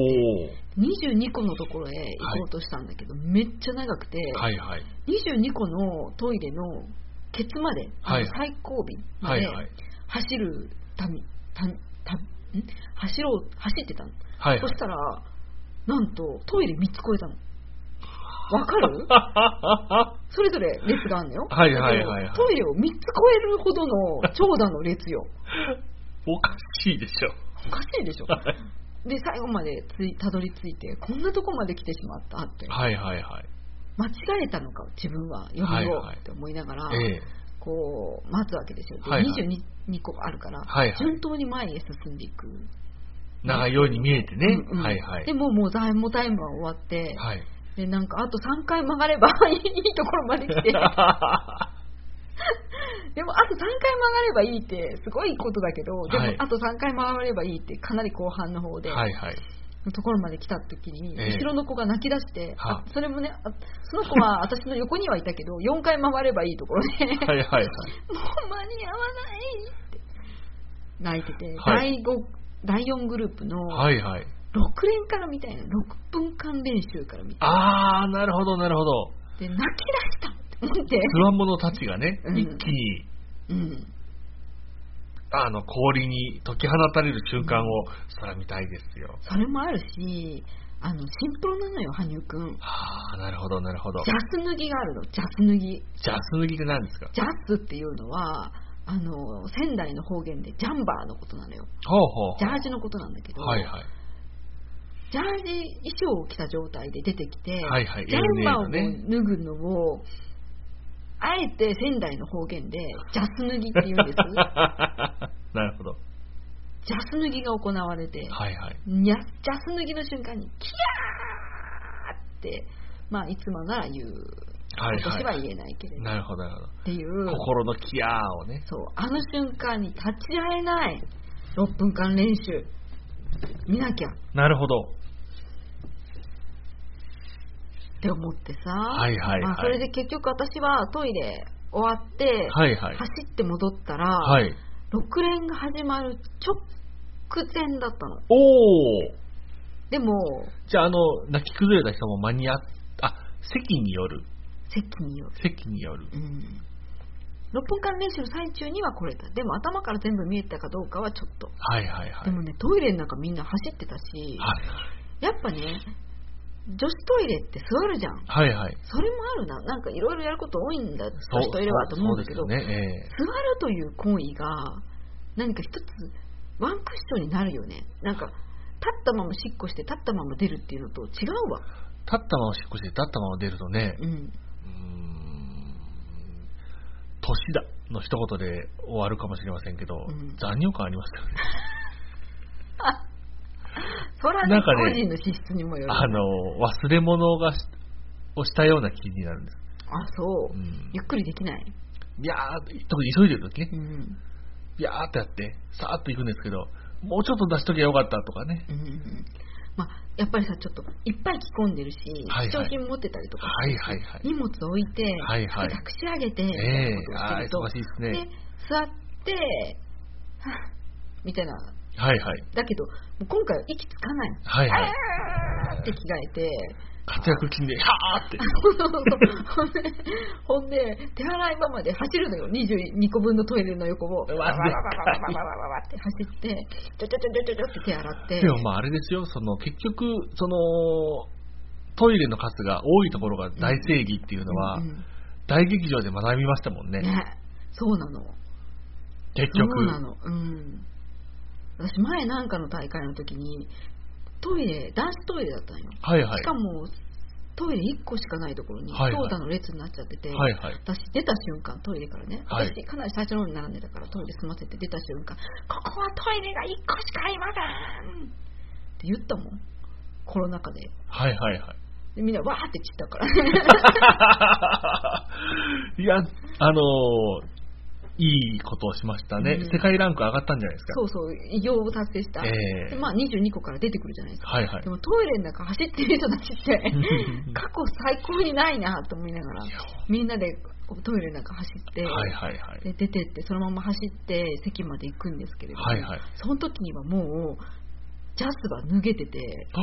おにじゅうにこのところへ行こうとしたんだけど、はい、めっちゃ長くて、 はいはい。 にじゅうにこのトイレのケツまで、はい、最後尾まで走るたみ、たたん走ろう走ってたの、はいはい、そしたらなんとトイレみっつ超えたの。わかるそれぞれ列があるのよ、 はいはいはいはい、 トイレをみっつ超えるほどの長蛇の列よおかしいでしょおかしいでしょで最後までついたどり着いてこんなとこまで来てしまったって、 はいはいはい、 間違えたのか自分は呼びようって思いながら、はいはい、えーこう待つわけですよ。で、はいはい、にじゅうにこあるから、はいはい、順当に前へ進んでいく長いように見えてね、うんうん、はいはい、 でももうタイムタイムは終わって、はい、でなんかあとさんかい曲がればいいところまで来てでもあとさんかい曲がればいいってすごいことだけど、でもあとさんかい曲がればいいってかなり後半の方で、はいはい、のところまで来た時に、えー、後ろの子が泣き出して、あそれもね、その子は私の横にはいたけどよんかい回ればいいところではいはい、はい、もう間に合わないって泣いてて、はい、だいごだいよんグループのろく連からみたいなろっぷんかん練習からみたいな、 あーなるほどなるほど、 で泣き出したって思って、 つわものたちがね、うん、一気に、 うんあの氷に解き放たれる瞬間を、うん、そら見たいですよ。 それもあるし、あのシンプルなのよ羽生くん。 はあ、なるほどなるほど。 ジャス脱ぎがあるの。ジャス脱ぎ。 ジャス脱ぎって何ですか？ ジャスっていうのはあの仙台の方言でジャンバーのことなのよ。 ほうほう。 ジャージのことなんだけど。はいはい。ジャージ衣装を着た状態で出てきて、はいはい、ジャンバーを脱ぐのを。あえて仙台の方言でジャス脱ぎって言うんですなるほど。 ジャス脱ぎが行われて、 はいはい、 ジャス脱ぎの瞬間にキャーって、まあ、いつもなら言う、はいはい、私は言えないけれど、 なるほどなるほどっていう心のキャーをね、 そうあの瞬間に立ち会えないろっぷんかん練習見なきゃ、 なるほどって思ってさ、 はいはいはい、 まあ、それで結局私はトイレ終わって、はいはい、走って戻ったら、はい、ろく連が始まる直前だったの。 おー、 でもじゃあ、あの泣き崩れた人も間に合っあ席による席による席による、うん、 ろっぷんかん練習の最中には来れた。でも頭から全部見えたかどうかはちょっと、 はいはいはい、 でもねトイレの中みんな走ってたし、はい、やっぱね女子トイレって座るじゃん、 はいはい、 それもあるな、なんかいろいろやること多いんだ女子トイレはと思うんだけど、ねえー、座るという行為が何か一つワンクッションになるよね。なんか立ったまましっこして立ったまま出るっていうのと違うわ。 立ったまましっこして立ったまま出るとね、うん、うーん年だの一言で終わるかもしれませんけど、うん、残尿感ありますよねそらね、個人の資質にもよる。 あの忘れ物がしをしたような気になるんです。 あ、そう、うん、ゆっくりできない。 いやー、特に急いでる時ね、うん、ビャーってやってさーっと行くんですけど、もうちょっと出しときゃよかったとかね、うんうん、 まあ、やっぱりさ、ちょっといっぱい着込んでるし、貴重品持ってたりとか、はいはいはい、荷物置いて、はいはい、託し上げて、えー、あー忙しいですね。で座ってはぁみたいな、 はいはい、 だけどもう今回は息つかない、はいはい、あーって着替えて活躍金ではーってほんで、ほんで手洗い場まで走るのよ。にじゅうにこぶんのトイレの横をわわわわわわわわわって走って、ちょちょちょちょちょって手洗って。 でもまああれですよ、その結局そのトイレの数が多いところが大正義っていうのは、うんうん、大劇場で学びましたもんね。 ね、そうなの。 結局。 そうなの。うん。私前なんかの大会の時に。トイレ、男子トイレだったのよ、はいはい、しかもトイレいっこしかないところに長蛇の列になっちゃってて、はいはい、私出た瞬間トイレからね、はい、私かなり最初の方に並んでたからトイレ済ませて出た瞬間、ここはトイレがいっこしかありませんって言ったもん、コロナ禍で。 はいはいはい。 でみんなわーって散ったからいや、あのーいいことをしましたね、うん、世界ランク上がったんじゃないですか。 そうそう、偉業を達成した、えーでまあ、にじゅうにこから出てくるじゃないですか、はいはい、でもトイレの中走ってる人たちって過去最高にないなと思いながらみんなでトイレの中走って、はいはいはい、で出てってそのまま走って席まで行くんですけれども、はいはい、その時にはもうジャスが脱げてて、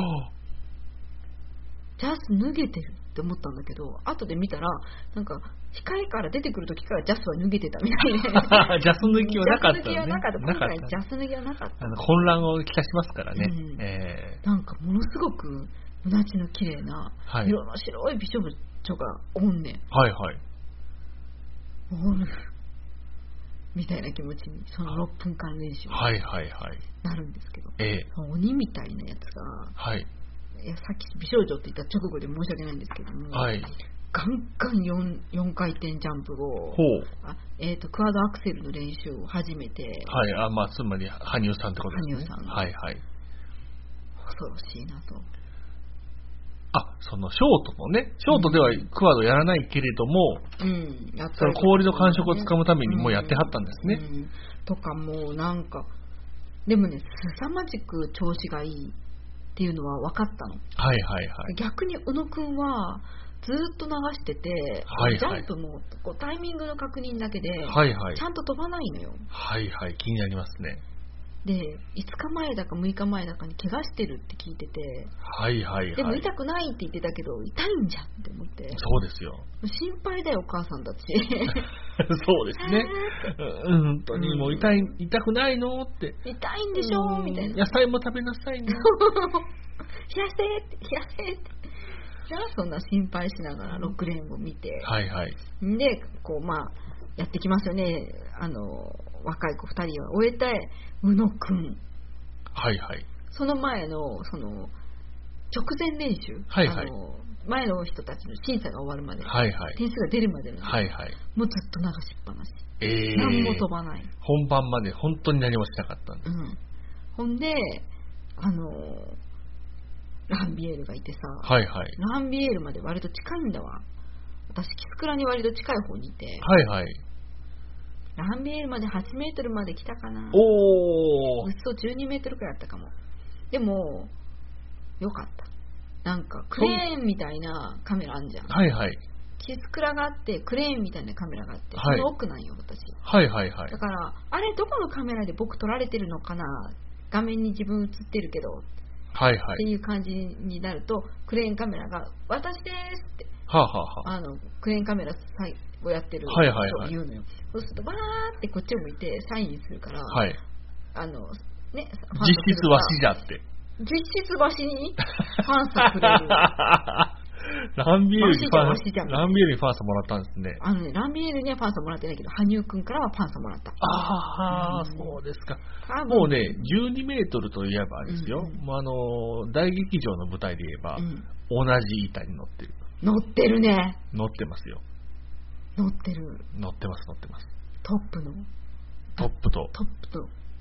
ジャス脱げてるって思ったんだけど、後で見たらなんか控えから出てくる時からジャスは脱げてたみたいでジャス脱ぎはなかったね。ジャス脱ぎはなかった。 今回ジャス脱ぎはなかった。 あの混乱をきたしますからね、うんえー、なんかものすごくうなじの綺麗な、はい、色の白い美少女がおんねん。はいはいおるみたいな気持ちにそのろっぷんかん練習になるんですけど、はいはいはい、鬼みたいなやつが、はい、いやさっき美少女って言った直後で申し訳ないんですけども、はい、ガンガン 4, よんかい転ジャンプをあ、えー、とクワッドアクセルの練習を始めて、 はい、あ、まあ、つまり羽生さんってことですね。 羽生さん、 はいはい、 恐ろしいなと。 あ、そのショートのね、ショートではクワッドやらないけれども、うん、やその氷の感触をつかむためにもうやってはったんですね、うんうん、 とかもうなんかでもね、凄まじく調子がいいっていうのは分かったの。はいはいはい。逆に宇野くんはずっと流してて、はいはい、ジャンプもこうタイミングの確認だけで、はいはい、ちゃんと飛ばないのよ。 はいはい、気になりますね。 で、いつかまえだかむいかまえだかに怪我してるって聞いてて、 はいはいはい、 でも痛くないって言ってたけど痛いんじゃんって思って。 そうですよ。 心配だよお母さんたち。 そうですね。本当にもう痛い、痛くないのって痛いんでしょみたいな。 野菜も食べなさいね。冷やせって冷やせって。じゃあそんな心配しながらろくレーンを見て、はいはい、でこうまあやってきますよね。あの若い子ふたりは終えて宇野くん、はいはい、その前のその直前練習、はいはい、あの前の人たちの審査が終わるまで、はいはい、点数が出るまでの、はいはい、もうずっと流しっぱなし、えー、何も飛ばない。 本番まで本当に何もしなかったんです、うん、 ほんであのランビエールがいてさ、 はいはい、 ランビエールまで割と近いんだわ。私キスクラに割と近い方にいて、 はいはい、 ランビエールまではちメートルまで来たかな。 おー、 嘘じゅうにメートルくらいあったかも。でもよかった。なんかクレーンみたいなカメラあんじゃん。はいはい。キスクラがあってクレーンみたいなカメラがあって、はい、その奥なんよ私。はいはいはい。だからあれどこのカメラで僕撮られてるのかな。画面に自分映ってるけど。はいはい、っていう感じになるとクレーンカメラが私ですって、はあはあ、あのクレーンカメラをやってる人が言うのよ、はいはいはい、そうするとバーってこっちを向いてサインするから、はい、あのね、 実質わしじゃって実質わしにファンサくれるランビエールにファンランビエールにファンサもらったんですね。 あのね、ランビエールにはファンサもらってないけど羽生くんからはファンサもらった。 ああ、うん、そうですか。もうねじゅうにメートルといえばですよ、うんうん、もうあの大劇場の舞台で言えば、うん、同じ板に乗ってる乗ってるね乗ってますよ乗ってる乗ってます乗ってますトップのトップとトップと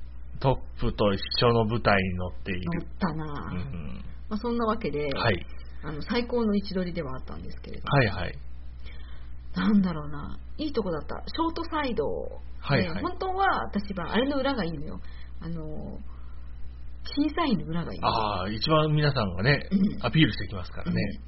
トップと一緒の舞台に乗っている。 乗ったな、うん、まあ、そんなわけで、 はい、 あの最高の位置取りではあったんですけれども、 はいはい、 なんだろうな、いいとこだった。ショートサイド、 はいはい、 本当は私はあれの裏がいいのよ。あの審査員の裏がいいの。 ああ、一番皆さんがね、うん、アピールしてきますからね、うん、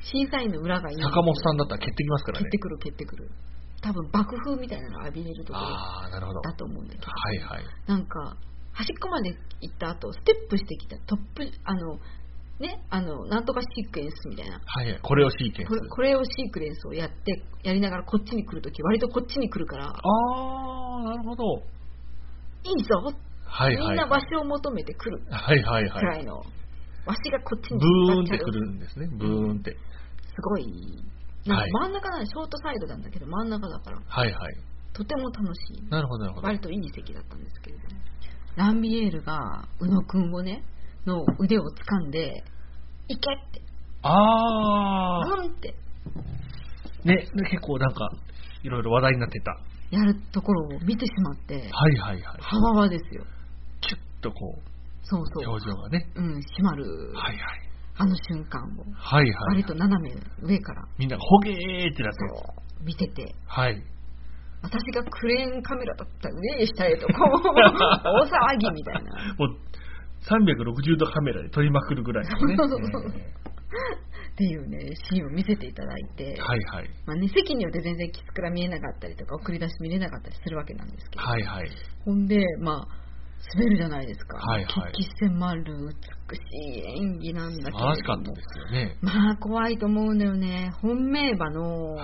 審査員の裏がいいの。 坂本さんだったら蹴ってきますからね。 蹴ってくる蹴ってくる。多分爆風みたいなのを浴びれるところだと思うんだけど、 はいはい、 なんか端っこまで行った後ステップしてきたトップ、あのね、あのなんとかシークエンスみたいな、 はい、これをシーケンス、 これ、これをシークエンスをやってやりながらこっちに来るとき割とこっちに来るから、 ああ、なるほど、 いいぞ、 はいはいはい、 みんなわしを求めて来る、 はいはいはい、 くらいの、わしがこっちにブーンって来るんですね、ブーンって、 すごい。なんか真ん中なんでショートサイドなんだけど真ん中だから、 はいはい、 とても楽しい。 なるほどなるほど。 割といい席だったんですけれども、ランビエールが宇野くんをねの腕を掴んで行けって、 ああ、 うんってね、結構なんかいろいろ話題になってた。 やるところを見てしまって、 はいはいはい。 はわわですよ。 キュッとこう、 そうそう。 表情がね、 うん、締まる。 はいはい。 あの瞬間を、 はいはい、 割と斜め上からみんなほげーってなって見てて、 はい、 私がクレーンカメラだったら上へ下へとこう大騒ぎみたいな、 もうさんびゃくろくじゅうどカメラで撮りまくるぐらいのねっていうねシーンを見せていただいて、 はいはい、 まあね、席によって全然キツクラ見えなかったりとか送り出し見れなかったりするわけなんですけど、 はいはい、 ほんでまあ滑るじゃないですか、 はいはい、 血気迫る美しい演技なんだけど、素晴らしかったですよね。 まあ怖いと思うのよね。本命馬の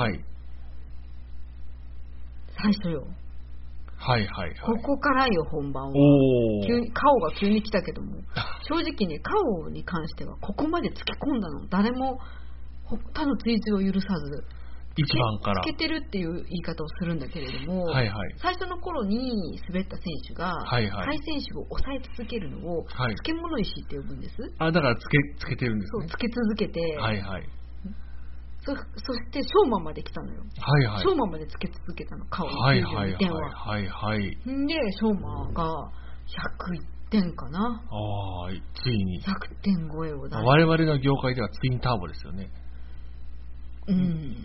最初よ、 はいはいはい、 ここからよ本番は。急にカオが急に来たけども、正直ねカオに関してはここまでつけ込んだの誰も他の追随を許さず一番からつけてるっていう言い方をするんだけれども、 はいはい、 最初の頃に滑った選手が、はいはい、下位選手を抑え続けるのを、はい、漬物石って呼ぶんです。 あ、だからつけ、つけてるんですね。 そう、つけ続けて、 はいはい、 そ, そしてショーマンまで来たのよ、 はいはい、 ショーマンまでつけ続けたの、顔のきゅうじゅうにてんは、 はいはいはい、 でショーマンがひゃくいってんかな、 あ、ついにひゃくてん超えを出して、 我々の業界ではツインターボですよね。 うん、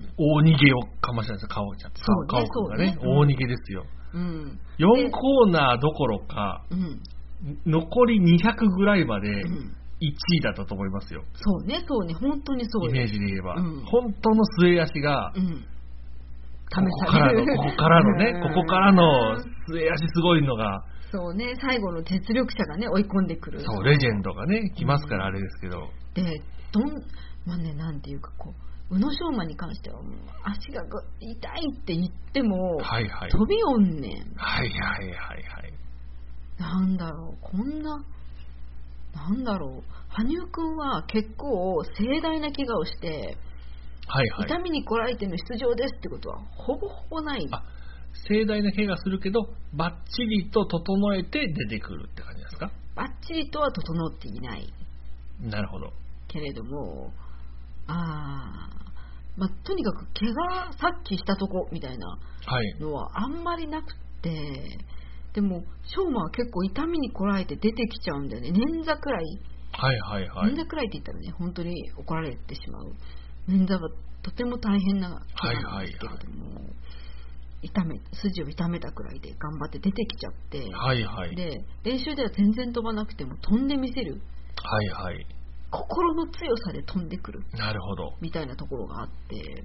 大逃げをかましたんですよ、カオちゃん。 そうね、 カオ君がね、 そうね、 大逃げですよ。 うん、 よんコーナーどころか、 うん、 残りにひゃくぐらいまでいちいだったと思いますよ。 そうね、そうね、本当にそうよ。 イメージで言えば、うん、本当の末足が、うん、 試される。 ここからのね、ここからの末足すごいのが。 そうね、最後の実力者がね追い込んでくる。 そう、レジェンドがね来ますからあれですけど。 で、どんまあね、なんていうかこう。宇野昌磨に関しては足が痛いって言っても、はいはい、飛びおんねん。 はいはいはいはい。 なんだろう、こんな、なんだろう、羽生くんは結構盛大な怪我をして、はいはい、痛みにこらえての出場ですってことはほぼほぼない。 あ、盛大な怪我するけどバッチリと整えて出てくるって感じですか？ バッチリとは整っていない。 なるほど。 けれども、あまあ、とにかく怪我さっきしたとこみたいなのはあんまりなくて、はい、でも昌磨は結構痛みにこらえて出てきちゃうんだよね。捻挫くらい、 はいはいはい、 捻挫くらいって言ったらね本当に怒られてしまう。捻挫はとても大変な怪我なんですけれども、はいはいはい、痛め筋を痛めたくらいで頑張って出てきちゃって、はいはい、で練習では全然飛ばなくても飛んでみせる、 はいはい、 心の強さで飛んでくる、 なるほどみたいなところがあって、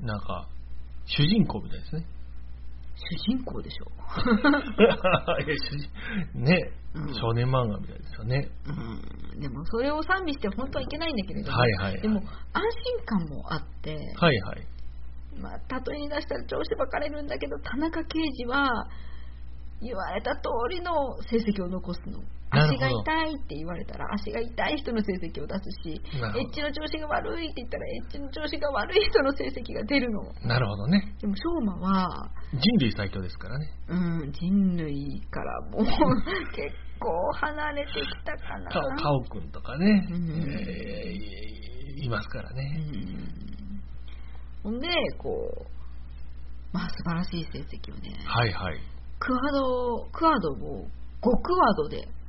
なんか主人公みたいですね。 主人公でしょね、うん、少年漫画みたいですよね、 うん、でもそれを賛美して本当はいけないんだけれども、 はいはいはい、 でも安心感もあって、 はいはい、 まあ、例えに出したら調子ばかれるんだけど田中刑事は言われた通りの成績を残すの。足が痛いって言われたら足が痛い人の成績を出すし、エッジの調子が悪いって言ったらエッジの調子が悪い人の成績が出るの。 なるほどね。 でも昌磨は人類最強ですからね。 うん、人類からもう結構離れてきたかな。 カオ君とかね、うん、えー、いますからね。うん、 ほんでこうまあ素晴らしい成績をね。 はいはい。 クアードクアードをごクアードで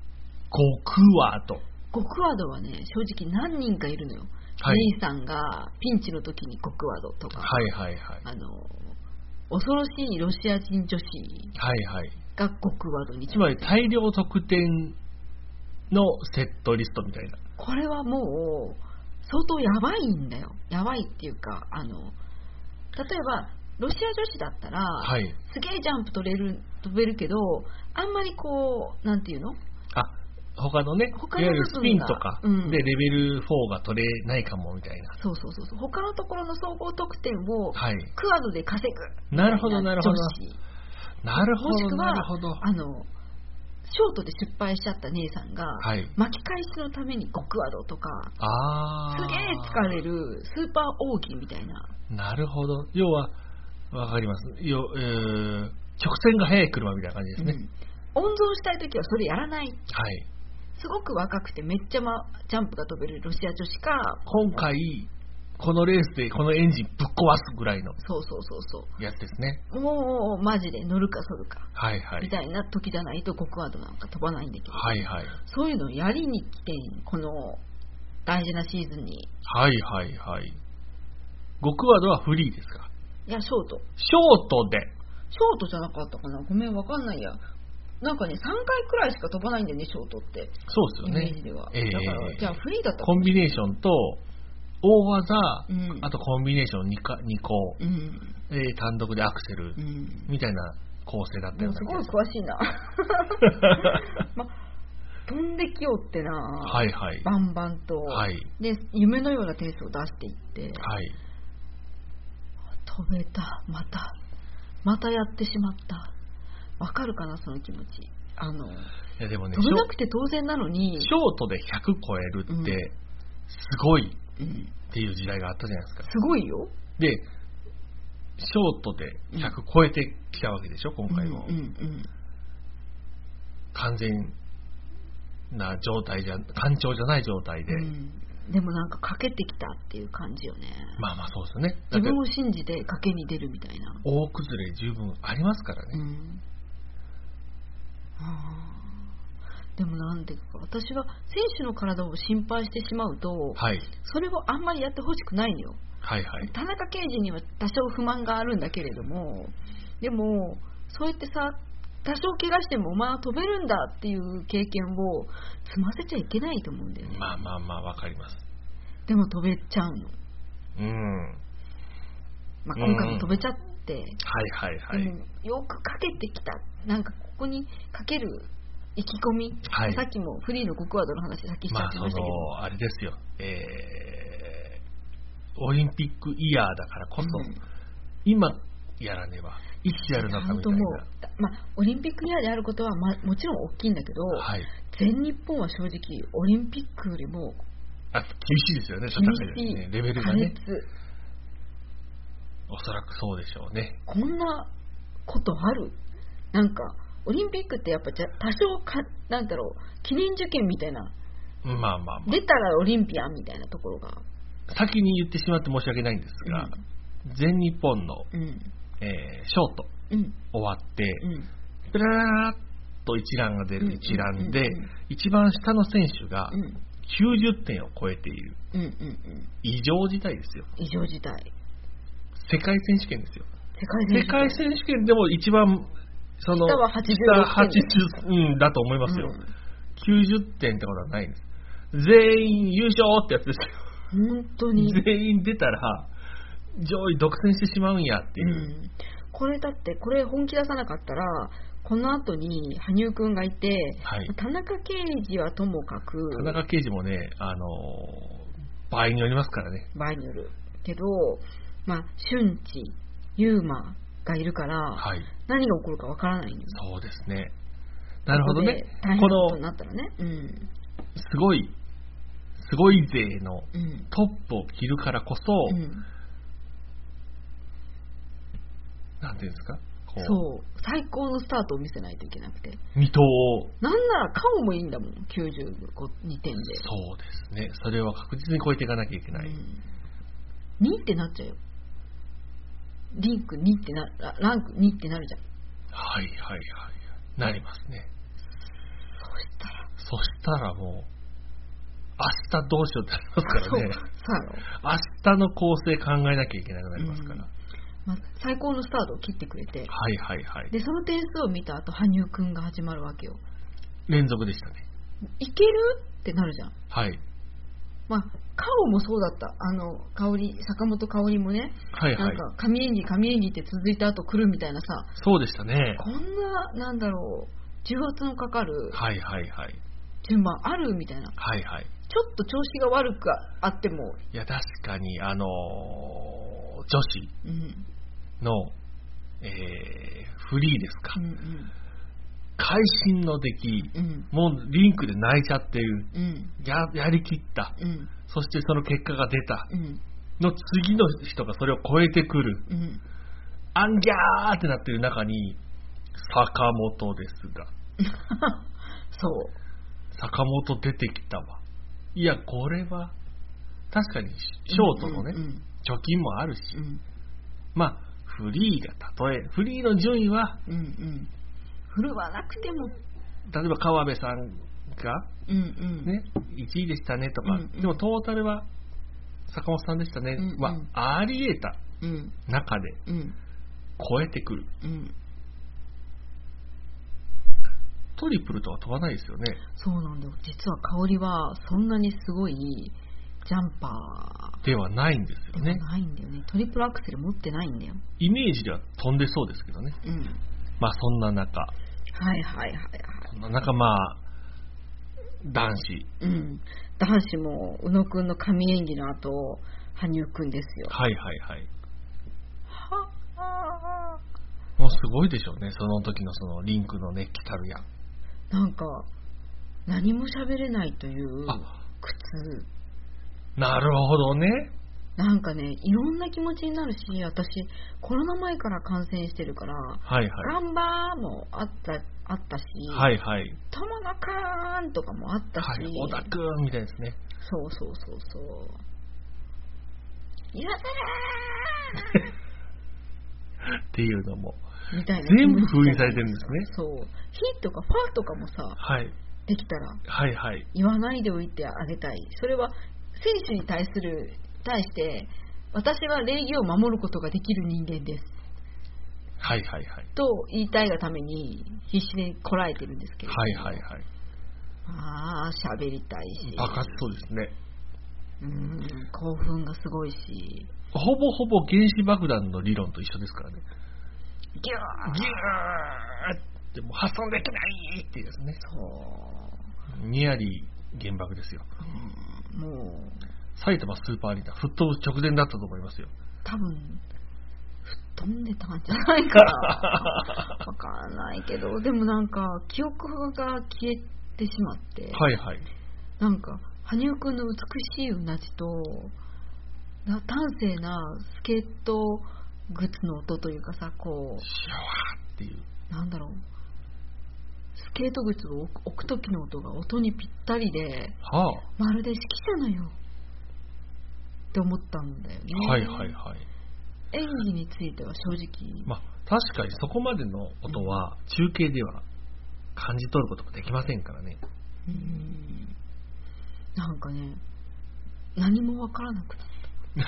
極ワード。 極ワードはね、正直何人かいるのよ。はい、姉さんがピンチの時に極ワードとか、 はいはいはい、 あの恐ろしいロシア人女子が極ワードに、 つまり大量得点のセットリストみたいな。 これはもう相当やばいんだよ。やばいっていうか、あの例えばロシア女子だったら、はい、すげえジャンプ取れる飛べるけど、あんまりこうなんていうの、 あ、他のね、いわゆるスピンとかでレベルフォーが取れないかもみたいな、 うん、そうそうそうそう、他のところの総合得点をクワードで稼ぐ、 なるほどなるほどなるほど、 もしくはあのショートで失敗しちゃった姉さんが、はい、巻き返しのために極ワードとか、あすげえ疲れるスーパー奥義みたいな。 なるほど、要はわかります、よ、えー、直線が速い車みたいな感じですね、 うん、温存したいときはそれやらない、 はい、 すごく若くてめっちゃ、ま、ジャンプが飛べるロシア女子か、 今回このレースでこのエンジンぶっ壊すぐらいのそうそうそうそうやつですね。 もうマジで乗るかそるか、 はいはい、 みたいな時じゃないと極ワードなんか飛ばないんだけど、 はいはい、 そういうのをやりに来てこの大事なシーズンに。 はいはいはい。極ワードはフリーですか？ いやショート。 ショートで。 ショートじゃなかったかな、ごめんわかんないや。なんかねさんかいくらいしか飛ばないんだよねショートって。 そうですよね。 イメージでは。えー、だからじゃあフリーだったらコンビネーションと大技、うん、あとコンビネーション 2, かにこ、うんえー、単独でアクセル、うん、みたいな構成だったような。 すごい詳しいな、ま、飛んできよってな、 はいはい、 バンバンと、はい、で夢のような点数を出していって、はい、飛べた、またまたやってしまった。わかるかなその気持ち。あのいやでも、ね、 飛べなくて当然なのにショートでひゃく超えるってすごいっていう時代があったじゃないですか。 すごいよ。 でショートでひゃく超えてきたわけでしょ、うん、今回も、うんうんうん、完全な状態じゃ完調じゃない状態で、うん、 でもなんかかけてきたっていう感じよね。 まあまあそうですよね。 自分を信じて賭けに出るみたいな。 大崩れ十分ありますからね、うん、 はあ。でもなんでか私は選手の体を心配してしまうと、はい、それをあんまりやってほしくないのよ、はいはい、田中刑事には多少不満があるんだけれども、でもそうやってさ多少怪我してもお前は飛べるんだっていう経験を積ませちゃいけないと思うんだよね。 まあまあまあわかります。 でも飛べちゃうの、 うんまあ、今回も飛べちゃって、うん、 はいはいはい、 でもよくかけてきた、なんかここにかける意気込み、はい、さっきもフリーの極ワードの話さっきしちゃってましたけど、 まあ、そのあれですよ、えー、オリンピックイヤーだからこそ、うん、今やらねばいつやるのかみたいな。 まあ、オリンピックイヤーであることは、まあ、もちろん大きいんだけど、はい、全日本は正直オリンピックよりもあ厳しいですよね、 厳しい、 ね、レベルがね。おそらくそうでしょうね。 こんなことある？なんかオリンピックってやっぱじゃ多少かなんだろう記念受験みたいな、 まあまあまあ、 出たらオリンピアンみたいなところが先に言ってしまって申し訳ないんですが、うん、全日本の、うんえー、ショート、うん、終わって、うん、ペララーっと一覧が出る一覧で、うんうんうんうん、一番下の選手がきゅうじゅってんを超えている、うんうんうん、異常事態ですよ。 異常事態。 世界選手権ですよ。 世界選手権、 世界選手権でも一番その下ははちじゅうろくてん、 うん、だと思いますよ、うん、きゅうじゅってんってことはないんです。全員優勝ってやつですよ。 本当に全員出たら上位独占してしまうんやっていう、うん、 これだってこれ本気出さなかったらこの後に羽生くんがいて、はい、田中刑事はともかく田中刑事もね、あのー、場合によりますからね。 場合によるけど、まあ俊知ユーマがいるから、はい、何が起こるかわからないんです。 そうですね。なるほどね。 大変なことになったらね、うん、 すごいすごい勢のトップを切るからこそ、うん、なんていうんですか、こうそう最高のスタートを見せないといけなくて、 水戸をなんなら顔もいいんだもん、きゅうじゅうにてんで。 そうですね。それは確実に超えていかなきゃいけない、うん、 にってなっちゃうよ。リンクにってなランクにってなるじゃん。 はいはいはい、なりますね。 そうしたらそしたらもう明日どうしようってなりますからね。明日の構成考えなきゃいけなくなりますから、うん、 まあ、最高のスタートを切ってくれて、 はいはいはい、 でその点数を見た後羽生くんが始まるわけよ。 連続でしたね。 いけるってなるじゃん。 はい。 まあ、カオもそうだった。あの香織、坂本香織もね、はいはい、なんか神演技神演技って続いた後来るみたいなさ。 そうでしたね。 こんななんだろう、重圧のかかるはいはいはい順番あるみたいな。 はいはい。 ちょっと調子が悪くあっても、 いや確かにあのー、女子の、うん、えー、フリーですか。うんうん、会心の出来、うん、もうリンクで泣いちゃってる、うん、や, やりきった、うん、そしてその結果が出た、うん、の次の人がそれを超えてくる、うん、アンギャーってなってる中に坂本ですがそう坂本出てきたわ。いやこれは確かにショートのね、うんうんうん、貯金もあるし、うん、まあフリーがたとえフリーの順位は、うんうん、 振るわなくても、 例えば川辺さんが、うんうんね、いちいでしたねとか、うんうん、でもトータルは坂本さんでしたね、うんうん、はあり得た中で超えてくる、うん、トリプルとは飛ばないですよね。 そうなんだよ。実は香織はそんなにすごいジャンパーではないんですよね。 ではないんだよね。トリプルアクセル持ってないんだよ。 イメージでは飛んでそうですけどね、うん、まあそんな中、 はいはいはいはい、 そんな中まあ男子、 うん、男子も宇野くんの神演技の後羽生くんですよ。 はいはいはい。はあ、もうすごいでしょうね、その時のそのリンクの熱気たるや。 なんか何も喋れないという苦痛。 なるほどね。 なんかね、いろんな気持ちになるし、私コロナ前から感染してるから、はいはい、ガンバーもあったあったし、はいはい、友野くんとかもあったし、はい、 小田くんみたいですね。 そうそうそうそう。言わせるっていうのもみたいな全部封印されてるんですね。 そう。ヒとかファーとかもさ、はい、できたら、はいはい、言わないでおいてあげたい。それは選手に対する対して私は礼儀を守ることができる人間です。 はいはいはい。 と言いたいがために必死にこらえてるんですけど。 はいはいはい。 ああ喋りたいし。 爆発そうですね。 うん、興奮がすごいし。 ほぼほぼ原子爆弾の理論と一緒ですからね。 ギューギューってもう発送できないっていうですね。そう。ニアリー原爆ですよ。 うん、もう埼玉スーパーアリーナ吹っ飛ぶ直前だったと思いますよ。 多分吹っ飛んでたんじゃないかな。わからないけど、でもなんか記憶が消えてしまって、はいはい。なんか羽生くんの美しいうなじと端正なスケート靴の音というかさ、こうシャワーっていうなんだろう、スケート靴を置く時の音が音にぴったりで、はあ、まるで指揮者のよって思ったんだよね。 はいはいはい。 演技については正直、 まあ確かにそこまでの音は中継では感じ取ることができませんからね。うーん、 なんかね、何もわからなくなった。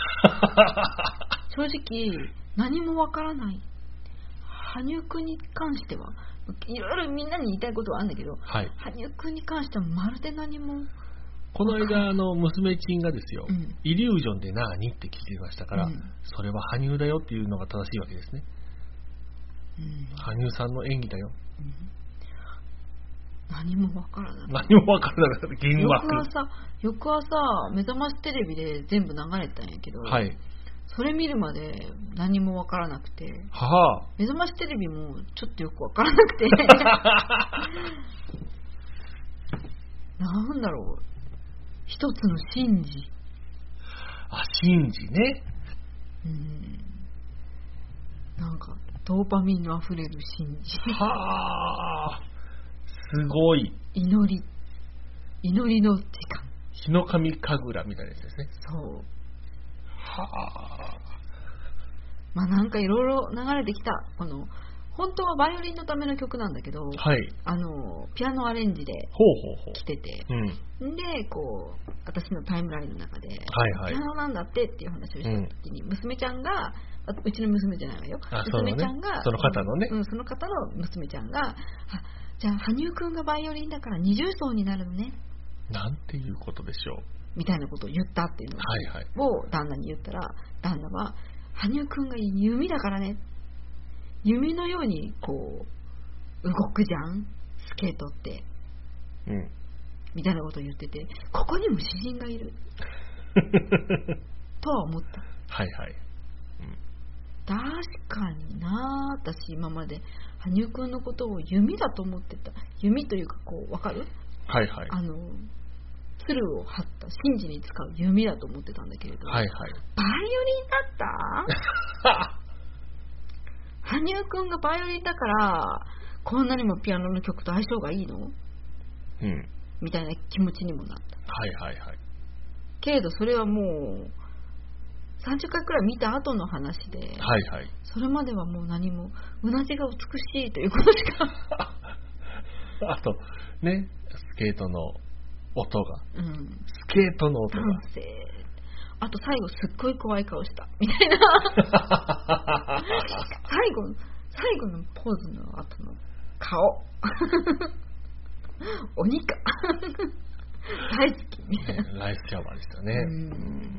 正直何もわからない。羽生くんに関してはいろいろみんなに言いたいことはあるんだけど、はい、羽生くんに関してはまるで何も。 この間あの娘ちんがですよ、うん、イリュージョンで何って聞いてましたから、うん、それは羽生だよっていうのが正しいわけですね、うん、羽生さんの演技だよ、うん、 何もわからない。 何もわからなかった。原爆。 翌朝、翌朝目覚ましテレビで全部流れたんやけど、はい、それ見るまで何もわからなくて、はあ、目覚ましテレビもちょっとよくわからなくてなんだろう、一つの神事。 あ、神事ね。 うん。なんかドーパミンのあふれる神事。 はあ。すごい。 祈り、祈りの時間。 日の神神楽みたいなやつですね。 そう。 はあ。 まあなんかいろいろ流れてきた。この本当はバイオリンのための曲なんだけど、 はい、 あのピアノアレンジで来てて、ほうほうほう、うん、でこう私のタイムラインの中で、はいはい、ピアノなんだってっていう話をした時に、うん、娘ちゃんが、うちの娘じゃないわよ、娘ちゃんが、 その方のね、 うん、その方の娘ちゃんが、あ、じゃあ羽生くんがバイオリンだから二重奏になるのね、 なんていうことでしょうみたいなことを言ったっていうのを旦那に言ったら、旦那は羽生くんが弓だからね、弓のようにこう動くじゃんスケートって、うん、みたいなことを言ってて、ここにも詩人がいるとは思った。 はいはい、うん、 確かにな、私今まで羽生くんのことを弓だと思ってた。弓というかこう、わかる？ はいはい、 あの鶴を張った神事に使う弓だと思ってたんだけれど、 はいはい、 バイオリンだった羽生くんがバイオリンだからこんなにもピアノの曲と相性がいいの、うん、みたいな気持ちにもなった。 はいはいはい。 けれどそれはもうさんじゅっかいくらい見た後の話で、はいはい、それまではもう何も、うなじが美しいということしかあとね、スケートの音が、うん、スケートの音が、男性、 あと最後すっごい怖い顔したみたいな最後最後のポーズの後の顔鬼か大好きみたいな、 ね、ライスシャワーでしたね。うん、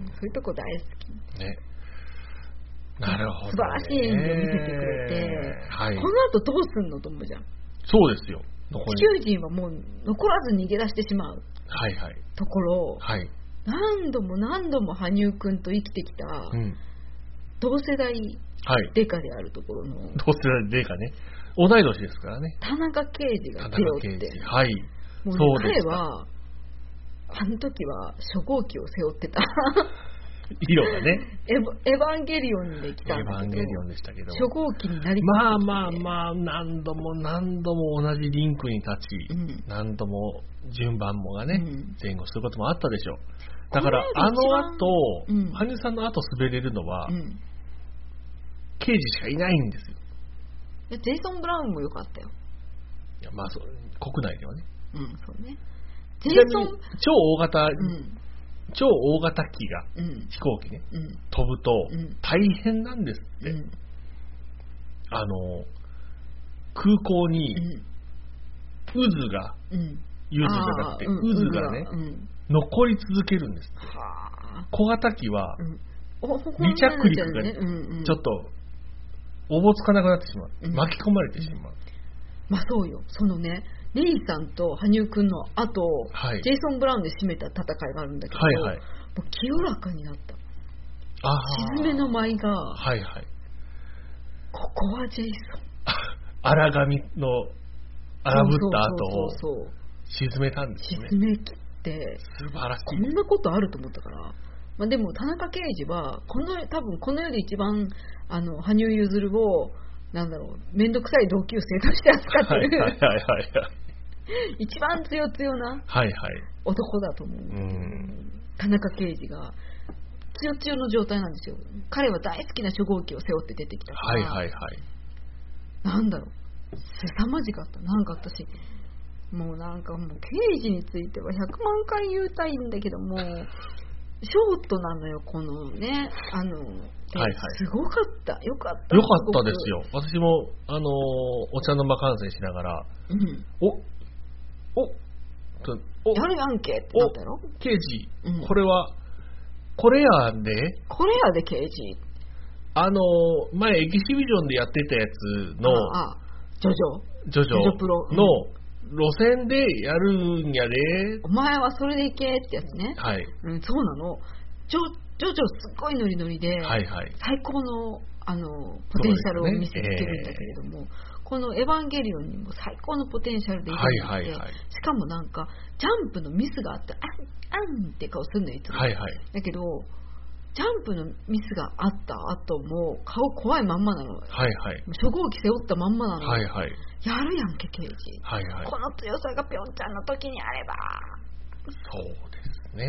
そういうとこ大好きね。 なるほど、ね、 素晴らしい演技を見せてくれて、はい、この後どうすんのと思うじゃん。 そうですよ。 地球人はもう残らず逃げ出してしまう、 はいはい、 ところ、はい、何度も何度も羽生くんと生きてきた、うん、同世代デカであるところの、はい、 同世代デカね、同い年ですからね、 田中圭司が手を負って、 はい、 もう、ね、彼はあの時は初号機を背負ってた色がね、 エヴ、エヴァンゲリオンで来たんだけど、 エヴァンゲリオンでしたけど、 初号機になりまあまあまあ何度も何度も同じリンクに立ち、うん、何度も順番もがね、うん、前後することもあったでしょう。だからあの後、うん、羽生さんの後滑れるのは、うん、刑事しかいないんですよ。 いやジェイソン・ブラウンも良かったよ。 いやまあそう国内ではね、 うんそうね。 ジェイソン超大型、うん超大型機が、うん、飛行機ね、うん、飛ぶと大変なんですって、うん、あの空港に渦が、うん、渦じゃなくて、うん、渦がね、うん、残り続けるんですって。小型機は、うん、離着陸がちょっとおぼつかなくなってしまう、うん、巻き込まれてしまう、 まあそうよ。そのねレイさんと羽生くんの後、はい、ジェイソン・ブラウンで締めた戦いがあるんだけど、はいはい、もう清らかになった。あ沈めの舞が、はいはい、ここはジェイソン荒神の荒ぶった後を沈めたんですね。 沈め切って素晴らしい。 こんなことあると思ったから、まあ、でも田中圭司はこの多分この世で一番あの羽生結弦をなんだろうめんどくさい同級生として扱ってる、はいはいはいはい、一番強強な男だと思う、はいはい、うん田中圭司が強強の状態なんですよ。彼は大好きな初号機を背負って出てきたから、はいはいはい、なんだろう凄まじかった。なんか私もうなんかもう刑事についてはひゃくまんかい言いたいんだけどもショートなのよこのねあの、はいはい、すごかったよかったよかったですよ。私もあのお茶の間観戦しながら、うん、おおおやるやんけってなったよ。 刑事、うん、これはこれやでこれやで刑事あの前エキシビジョンでやってたやつのああジョジョジョジョプロの、うん、路線でやるんやで。 お前はそれで行けってやつね。はい、うん、そうなの。ジョジョジョすっごいノリノリで、はいはい、最高のあのポテンシャルを見せつけるんだけれども、ねえー、このエヴァンゲリオンにも最高のポテンシャルでいるので、はいはいはい、しかもなんかジャンプのミスがあったらあんあんって顔するのよいつも、はいはい、だけどジャンプのミスがあった後も顔怖いまんまなの、はいはい、初号機背負ったまんまなの、はいはい、やるやんけ刑事、はいはい、この強さがピョンチャンの時にあれば。 そうですね。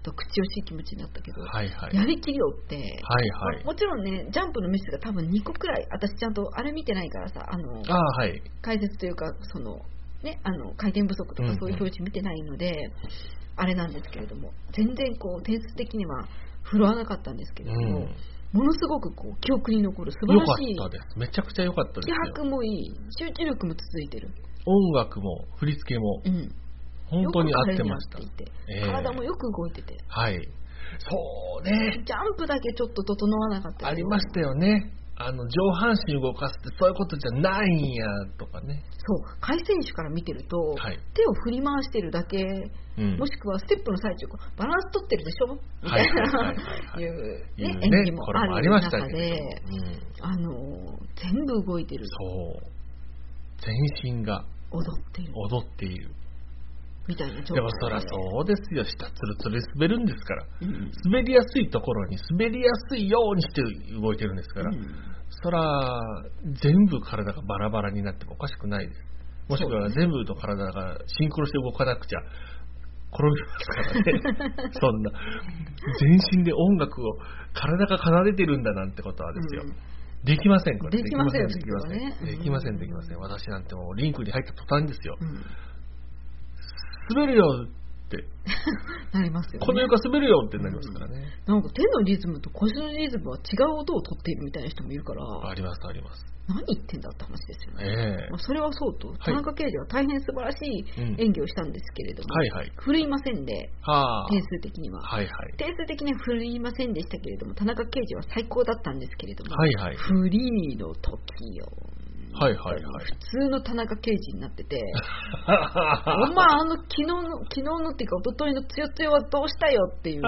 と口惜しい気持ちになったけど、 はいはい、 やりきりよって、 はいはい、 もちろんねジャンプのミスが多分にこくらい、私ちゃんとあれ見てないからさ、あのあ、はい、 解説というかその、ね、あの回転不足とかそういう表示見てないので、うんうん、あれなんですけれども、全然こう点数的には振るわなかったんですけれども、うん、ものすごくこう記憶に残る素晴らしい、 良かったです。めちゃくちゃ良かったですよ。 気迫もいい、集中力も続いてる、 音楽も振り付けも、うん、本当に合ってました。 よくて、えー、体もよく動いてて、 はい、そうね、 ジャンプだけちょっと整わなかった。 ありましたよね。あの上半身動かすってそういうことじゃないんやとかね。 そう、下位選手から見てると、はい、手を振り回してるだけ、うん、もしくはステップの最中バランス取ってるでしょみたいないう演技もある中で、うん、あの全部動いてる。 そう、全身が踊っている踊っているみたいな状態で。 でもそりゃそうですよ。下つるつる滑るんですから、うん、滑りやすいところに滑りやすいようにして動いてるんですから、うん、そら全部体がバラバラになってもおかしくないです。もしくは全部と体がシンクロして動かなくちゃ転びますからねそんな全身で音楽を体が奏でてるんだなんてことはですよ、うん、できません。これできません、 できません、できません、できません。私なんてもうリンクに入った途端ですよ、うん、滑るよってなりますよね。 この床滑るよってなりますからね、 うん、なんか手のリズムと腰のリズムは違う音を取っているみたいな人もいるから。 ありますあります。 何言ってんだって話ですよね、 えーまあ、それはそうと、田中圭司は大変素晴らしい演技をしたんですけれども、うんはいはい、振るいませんで、点数的には、はいはい、点数的には振るいませんでしたけれども、田中圭司は最高だったんですけれども、はいはい、フリーの時よ、 はいはいはい、 普通の田中圭司になっててお前あの昨日の昨日のっていうか一昨日のつよつよはどうしたよっていう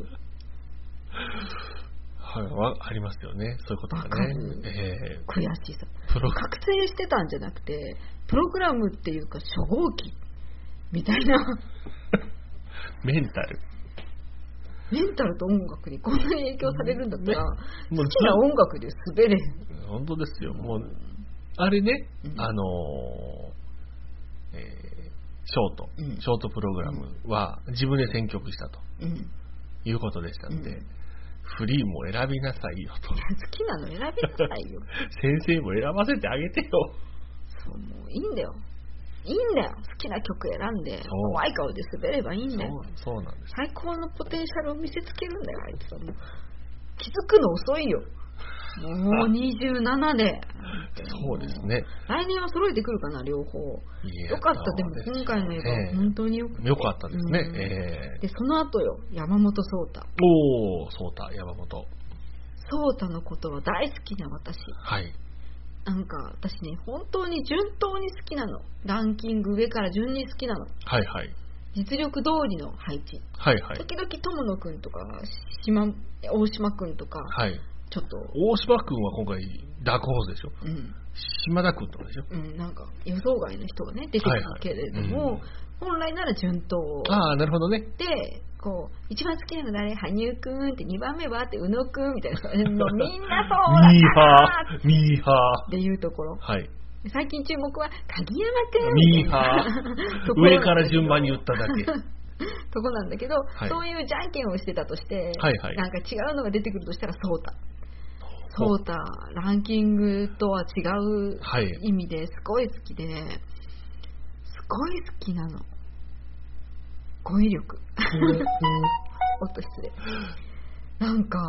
はい、ありますよね、そういうことがね、 えー、悔しさ、覚醒してたんじゃなくてプログラムっていうか初号機みたいなメンタルメンタルと音楽にこんなに影響されるんだったら、ね、好きな音楽で滑れへん。 本当ですよ。もうあれね、うん、あのーえー、ショート、うん、ショートプログラムは自分で選曲したと、うん、いうことでしたので、うん、フリーも選びなさいよと。 好きなの選びなさいよ先生も選ばせてあげてよ。 そうもういいんだよいいんだよ、好きな曲選んで怖い顔で滑ればいいんだよ。 そう、そうなんです。 最高のポテンシャルを見せつけるんだよあいつは。もう気づくの遅いよ。もうにじゅうななでそうですね。 来年は揃えてくるかな両方。よかった。でも今回の映画本当によくてよかったですね、うんえー、でその後よ山本草太。 おお、草太山本草太のことは大好きな私。 はい。 なんか私ね本当に順当に好きなの。ランキング上から順に好きなの。 はいはい。 実力通りの配置。 はいはい。 時々友野くんとか島大島くんとか。 はい。 ちょっと大島君は今回ダークホースでしょ、うん、島田君とかでしょ、 うん、なんか予想外の人がね出てくるけれども、はいはいうん、本来なら順当。 ああなるほどね。 でこう一番好きなの誰、羽生君ってにばんめはって宇野君みたいなみんなそうだミーハーミーハーっていうところ、 はい、 最近注目は鍵山君ミーハー上から順番に言っただけとこなんだけど、はい、そういうじゃんけんをしてたとして、はいはい、なんか違うのが出てくるとしたらソータソータランキングとは違う意味ですごい好きで、すごい好きなの。語彙力おっと失礼。なんか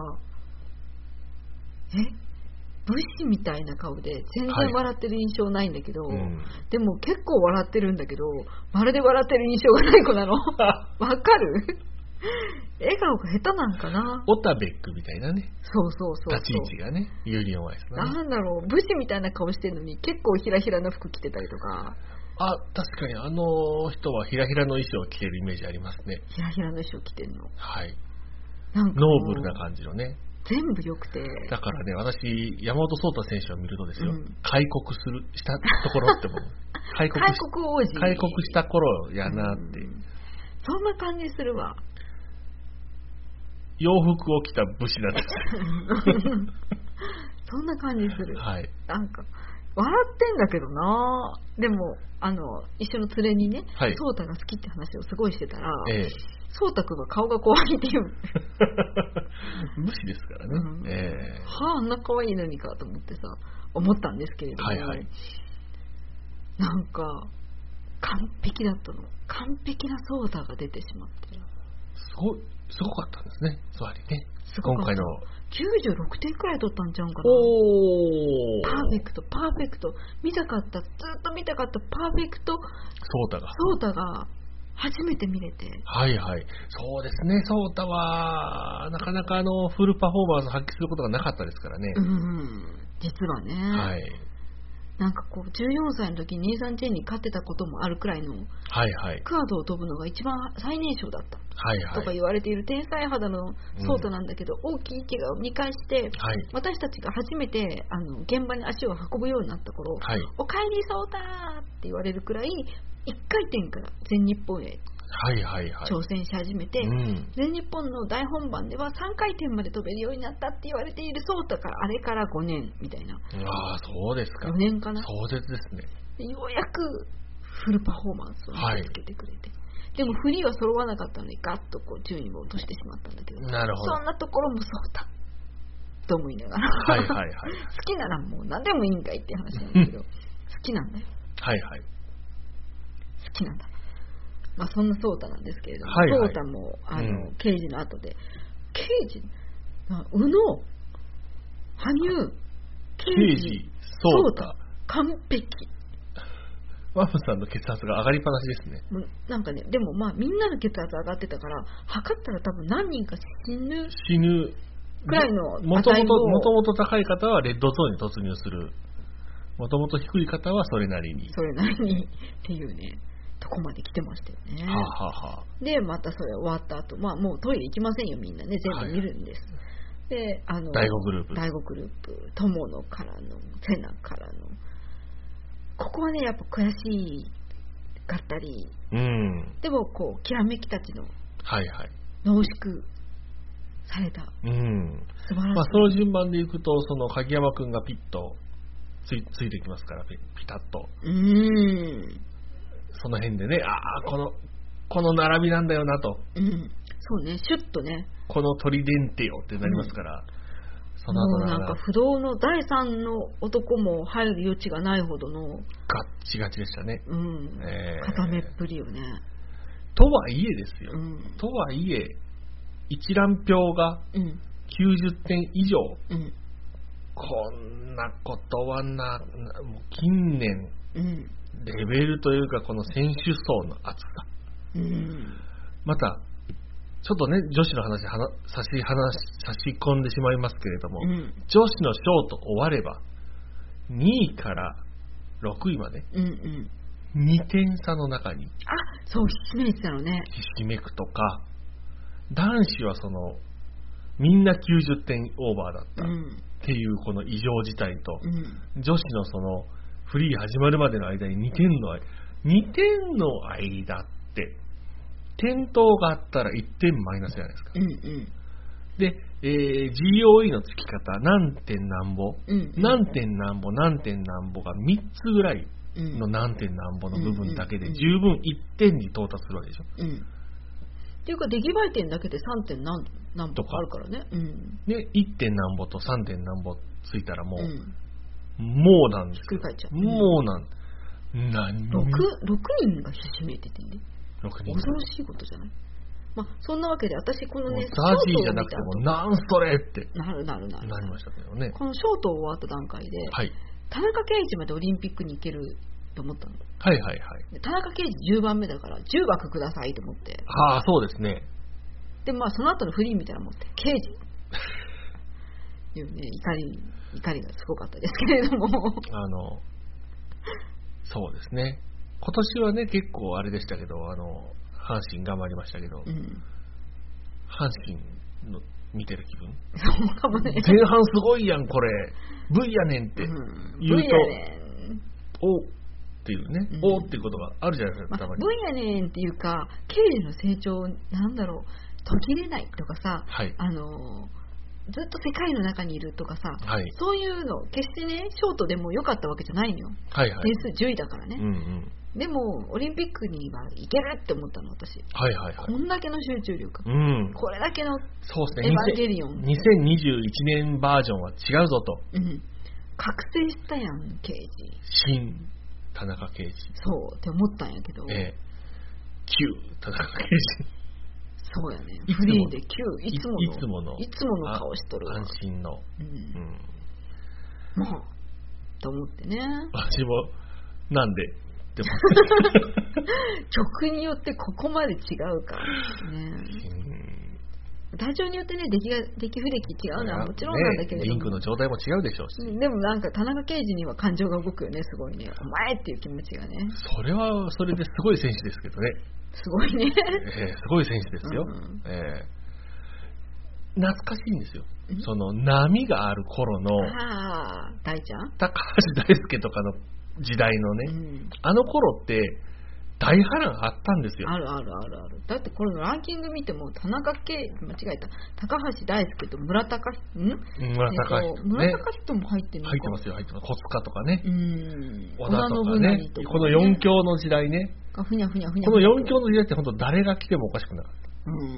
え武士みたいな顔で全然笑ってる印象ないんだけど、はいうん、でも結構笑ってるんだけどまるで笑ってる印象がない子なのわかる笑顔が下手なんかな。 オタベックみたいなね。 そうそうそうそう。 立ち位置がね、ユーリオンアイスだね。 なんだろう、武士みたいな顔してるのに結構ひらひらの服着てたりとか。 あ、確かにあの人はひらひらの衣装を着てるイメージありますね。 ひらひらの衣装着てるの。 はい。なんかノーブルな感じのね。 全部良くて。 だからね、私山本草太選手を見るとですよ、うん、開国するしたところって思う。 開国開国王子。 開国した頃やなっていう、うん。 そんな感じするわ。 洋服を着た武士なんですそんな感じする、 はい、 なんか笑ってんだけどな。でもあの一緒の連れにね、はい、ソータが好きって話をすごいしてたら、ええ、ソータ君が顔が怖いっていう無視ですからね、うんえー、 はあ、あんな可愛いのにかと思ってさ思ったんですけれども、はいはい、なんか完璧だったの。完璧なソータが出てしまってる。 すごいすごかったんですね。つまりね今回のきゅうじゅうろくてんくらい取ったんちゃうんかな。おパーフェクトパーフェクト見たかったずっと見たかったパーフェクトソータがソータが初めて見れて、 はいはいそうですね。ソータはなかなかあのフルパフォーマンスを発揮することがなかったですからね。 うん、実はね、はいなんかこうじゅうよんさいの時にネイサン・チェンに勝ってたこともあるくらいの、はいはい、クアードを飛ぶのが一番最年少だった、はいはい、とか言われている天才肌のソータなんだけど、うん、大きい怪我をにかいして、はい、私たちが初めてあの現場に足を運ぶようになった頃、はい、おかえりソータって言われるくらいいっかい転から全日本へはいはいはい、挑戦し始めて、うん、全日本の大本番ではさんかい転まで飛べるようになったって言われているソータからあれからごねんみたいな。 ああそうですか。 よねんかな。 壮絶ですね。 ようやくフルパフォーマンスを見せつけてくれて、はい、でもフリーは揃わなかったのにガッとこう順位を落としてしまったんだけど、なるほどそんなところもソータと思いながらはいはい、はい、好きならもう何でもいいんかいって話なんだけど好きなんだよ。はいはい好きなんだ。まあ、そんなソータなんですけれども、はいはい、ソータもあの、うん、刑事の後で刑事宇野羽生刑事ソータ完璧。 ワムさんの血圧が上がりっぱなしですね。 なんかねでもまあみんなの血圧上がってたから測ったら多分何人か死ぬ死ぬくらいのもともともともと高い方はレッドゾーンに突入する、もともと低い方はそれなりにそれなりにっていうねとこまで来てましたよね。はあはあ、でまたそれ終わった後、まあもうトイレ行きませんよみんなね全部見るんです。はい、であのだいごグループだいごグループ友野からのセナからのここはねやっぱ悔しいかったり、うん、でもこうきらめきたちの濃縮された、うん、素晴らしい。 まあその順番でいくとその鍵山くんがピッとつ い, ついてきますからピタッと。うんその辺でね、ああこのこの並びなんだよなと、 うん、そうねシュッとねこのトリデンテよってなりますから、うん、 その後なんか不動のだいさんの男も入る余地がないほどのガッチガチでしたね、うんえー、固めっぷりよね。 とはいえですよ、うん、とはいえ一覧表がきゅうじゅってん以上、うん、こんなことはなもう近年、うんレベルというかこの選手層の厚さ、うん、またちょっとね女子の話は差し話差し込んでしまいますけれども、うん、女子のショート終わればにいからろくいまで、うんうん、にてん差の中にあそうひしめいてたのね。 ひしめくとか男子はそのみんなきゅうじゅってんオーバーだったっていうこの異常事態と、うん、女子のそのフリー始まるまでの間ににてんのにてんの間って転倒があったらいってんマイナスじゃないですか、うんうん、で、えー、ジーオーイー のつき方何点なんぼ、うんうん、何点なんぼ何点なんぼがみっつぐらいの何点なんぼの部分だけで十分いってんに到達するわけでしょ、うん、 っていうか出来栄え点だけでさんてん何ぼかあるからね、うん、 でいってんなんぼとさんてんなんぼついたらもう、うんもうなんです。 ひっくり返っちゃう。 もうなん。何 6, 6人がひしめいててね。ろくにん。恐ろしいことじゃない。まあそんなわけで私このねザジーじゃなくてもなんそれってなるなるなるなりましたけどね。 このショート終わった段階で、はい、田中圭司までオリンピックに行けると思ったの。 はいはいはい。 田中圭司じゅうばんめだからじゅうわくくださいと思って。 はあそうですね。 でまあその後のフリーみたいなの持って圭司いうね怒り怒りがすごかったですけれどもあのそうですね今年はね結構あれでしたけどあの阪神頑張りましたけど、うん、阪神の見てる気分そうかもね前半すごいやんこれ V やねんって言うと、うん、V やねんおっていうね、うん、おっていうことがあるじゃないですか、 まあ、たまに V やねんっていうか刑事の成長なんだろう途切れないとかさ、はい、あのずっと世界の中にいるとかさ、 はい、 そういうの決してねショートでも良かったわけじゃないのよ、 はいはい、 点数じゅういだからね、 うんうん、 でもオリンピックにはいけるって思ったの私、 はいはいはい、 こんだけの集中力、 うん、 これだけのそうですね、 エヴァンゲリオンにせんにじゅういちねんバージョンは違うぞと、 うん、覚醒したやん刑事、 新田中刑事、 そうって思ったんやけど、 ええ、旧田中刑事、 そうやね、フリーで旧いつものいつものいつもの顔しとるわ、 安心の、 うんうん、まあと思ってね、 私もなんでって思って曲によってここまで違うかね、体調によってね出来が出来不出来違うのはもちろんなんだけれども、ね、 リンクの状態も違うでしょうし、 でもなんか田中刑事には感情が動くよね、すごいね、お前っていう気持ちがね、 それはそれですごい選手ですけどね、 すごいね、 えー、すごい選手ですよ、うん、えー、懐かしいんですよ、その波がある頃のあ大ちゃん高橋大輔とかの時代のね、うん、あの頃って大波乱あったんですよ。 あるあるあるある。だってこれのランキング見ても田中圭、間違えた、高橋大輔と村高ん村高人、ね、 村高人も入ってるのか、 入ってますよ、入ってます。戸塚とかね、 うん、 小田とかね、このよん強の時代ね、 ふにゃふにゃふにゃ、 このよん強の時代って本当誰が来てもおかしくなかった、うんうん、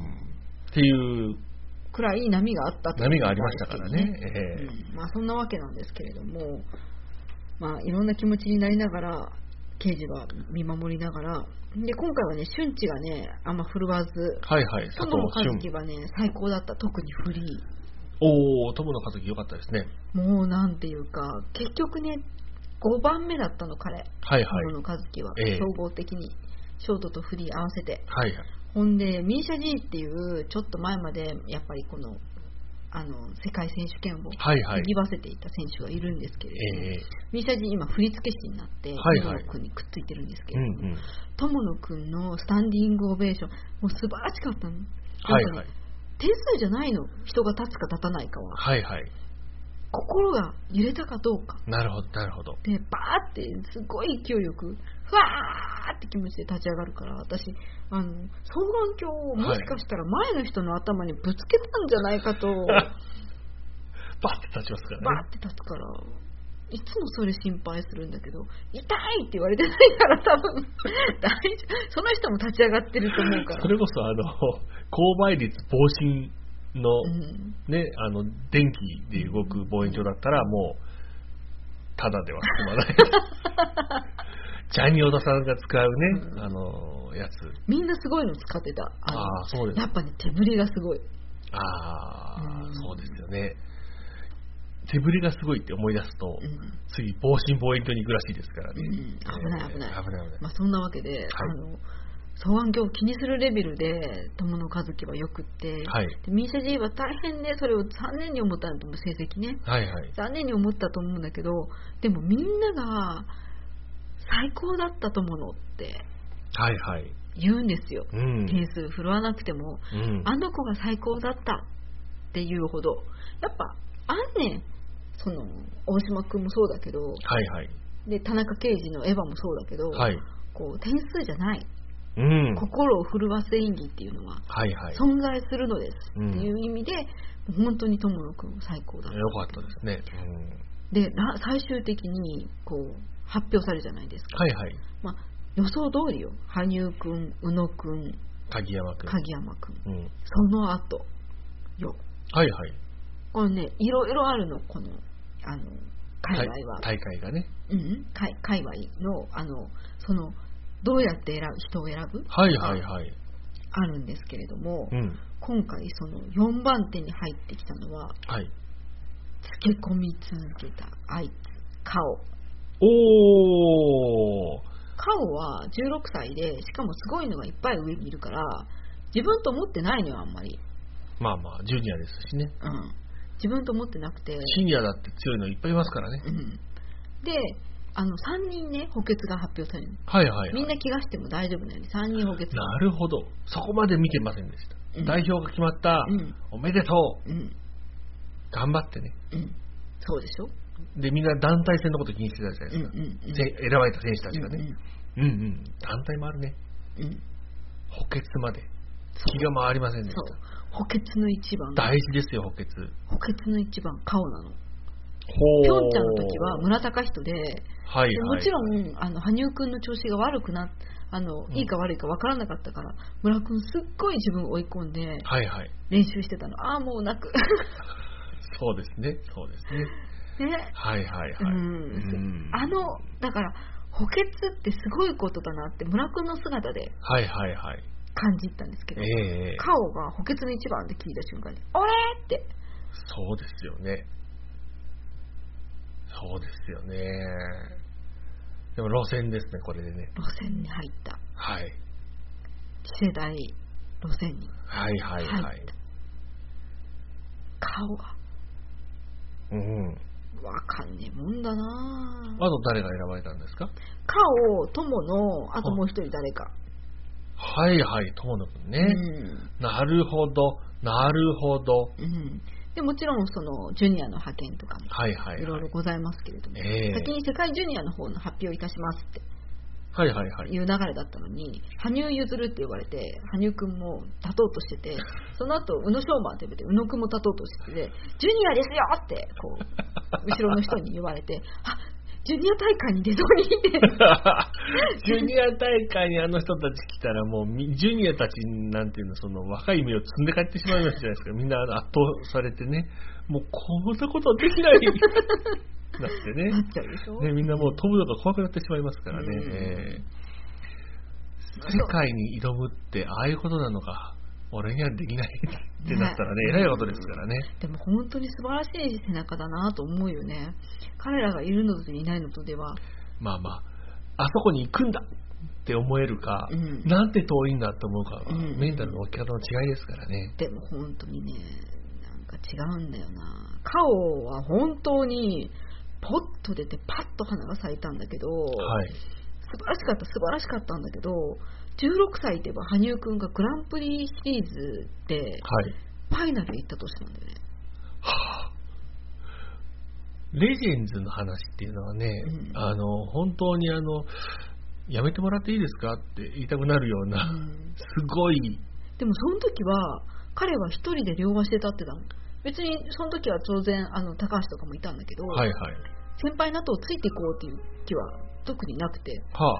っていうくらい波があったと、 波がありましたからね、 えーうん、まあそんなわけなんですけれども、まあいろんな気持ちになりながら刑事は見守りながらで、今回はね俊知がねあんま振るわず、 はいはい、佐藤和樹はね最高だった、特にフリー、 おお、友野和樹良かったですね。 もうなんていうか結局ねごばんめだったの彼、 はいはい、 友野和樹は、えー、総合的にショートとフリー合わせて、 はいはい、 ほんでミーシャ G っていうちょっと前までやっぱりこのあの世界選手権を賑わせていた選手がいるんですけれども、はいはい、ミーシャ G 今振付師になって友野君にくっついてるんですけれども、はいはい、友野君のスタンディングオベーションもう素晴らしかったの、はいはい、点数じゃないの、人が立つか立たないかは、 はいはい、 心が揺れたかどうか、 なるほどなるほど、 でバーってすごい勢いよくふわーって気持ちで立ち上がるから、私あの双眼鏡をもしかしたら前の人の頭にぶつけたんじゃないかと、はい、 バーって立ちますからね、 バーって立つから、いつもそれ心配するんだけど、痛いって言われてないから多分大丈夫、その人も立ち上がってると思うから、 それこそあの勾配率防振の、うんね、あの電気で動く望遠鏡だったらもうただでは済まないジャニオダさんが使うね、うん、あのやつ、 みんなすごいの使ってた、ああ、そうです、 やっぱね手振りがすごい、 ああ、うん、そうですよね、手振りがすごいって思い出すと、うん、次防振望遠鏡に行くらしいですからね、うん、 危ない危ない、 えー、危ない危ない、 まあ、そんなわけで、はい、あの双眼鏡を気にするレベルで友野和樹はよくって、はい、でミーシャ G は大変ね、それを残念に思ったんだと思う、成績ね、はいはい、残念に思ったと思うんだけど、でもみんなが最高だった友野って言うんですよ、はいはい、うん、点数振るわなくても、うん、あの子が最高だったっていうほどやっぱあんねん、その大島君もそうだけど、はいはい、で田中圭司のエヴァもそうだけど、はい、こう点数じゃない、うん、心を震わせ演技っていうのは存在するのですっていう意味で、うん、本当に友野君最高だった。 よかったですね、 うん、で最終的にこう発表されるじゃないですか、 はいはい、 まあ、予想通りよ、羽生君、宇野君、 鍵山君、 鍵山君、うん、その後よ、 はいはい、 これねいろいろあるの、このあの界隈は大会がね、 うん、界界隈のあのそのどうやって選ぶ人を選ぶ、 はいはいはい、 あるんですけれども、うん、今回そのよんばん手に入ってきたのは、はい、つけ込み続けたあいつカオ。 おー、 カオはじゅうろくさいで、しかもすごいのがいっぱい上にいるから自分と思ってないのよ、あんまり。 まあまあジュニアですしね、 うん、自分と思ってなくて、 シニアだって強いのいっぱいいますからね、 うん、であのさんにんね補欠が発表される、 はいはいはい、 みんな気がしても大丈夫なようにさんにん補欠。 なるほど、そこまで見てませんでした、うん、代表が決まった、うん、おめでとう、うん、頑張ってね、うん、 そうでしょ。 でみんな団体戦のこと気にしてたじゃないですか、うんうんうん、選ばれた選手たちがね、うんうん、うんうん、団体もあるね、うん、補欠まで気が回りませんでした。 そう補欠の一番大事ですよ。補欠補欠の一番顔なの。ピョンチャンの時は村高人で、はいはい、でもちろんあの羽生くんの調子が悪くなあの、うん、いいか悪いか分からなかったから村くんすっごい自分を追い込んで練習してたの、はいはい、ああもう泣くそうですねそうですねねはいはいはい、うん、 あのだから補欠ってすごいことだなって村くんの姿ではいはいはい感じたんですけど、 えー、 カオが補欠の一番って聞いた瞬間にあれってそうですよねそうですよね。でも路線ですねこれでね。 路線に入った。 はい。 次世代路線にはいはいはい。 顔が。 うん。 わかんねえもんだな。 あと誰が選ばれたんですか？ 顔、友の、あともう一人誰か。 はいはい、友野くんね、うん。なるほどなるほど。 うん。でもちろんそのジュニアの派遣とかもいろいろございますけれども、はいはいはい、先に世界ジュニアの方の発表いたしますってはいはいはいいう流れだったのに、羽生結弦って呼ばれて羽生くんも立とうとしてて、その後宇野昌磨って呼べて宇野くんも立とうとしてて、ジュニアですよってこう後ろの人に言われてあジュニア大会に出そうにってジュニア大会にあの人たち来たらもうジュニアたちなんていうのその若い芽を摘んで帰ってしまいますじゃないですか。みんな圧倒されてね、もうこんなことできないなってねなっちゃうでしょ、 ね、みんなもう飛ぶのが怖くなってしまいますからね、えー、世界に挑むってああいうことなのか、俺にはできないってなったらね、えらいことですからね。 でも本当に素晴らしい背中だなと思うよね。彼らがいるのといないのとではまあまああそこに行くんだって思えるか、うん、なんて遠いんだと思うかは、うん、メンタルの置き方の違いですからね。 でも本当にねなんか違うんだよな。カオは本当にポッと出てパッと花が咲いたんだけど、はい、素晴らしかった素晴らしかったんだけど、じゅうろくさいって言えば羽生くんがグランプリシリーズで、はい、ファイナル行った年なんだよね。はあ、 レジェンズの話っていうのはね、うん、あの本当にあのやめてもらっていいですかって言いたくなるような、うん、すごい。 でもその時は彼は一人で両足で立ってたの。別にその時は当然あの高橋とかもいたんだけど、はいはい、先輩の後をついていこうっていう気は特になくて、はあ、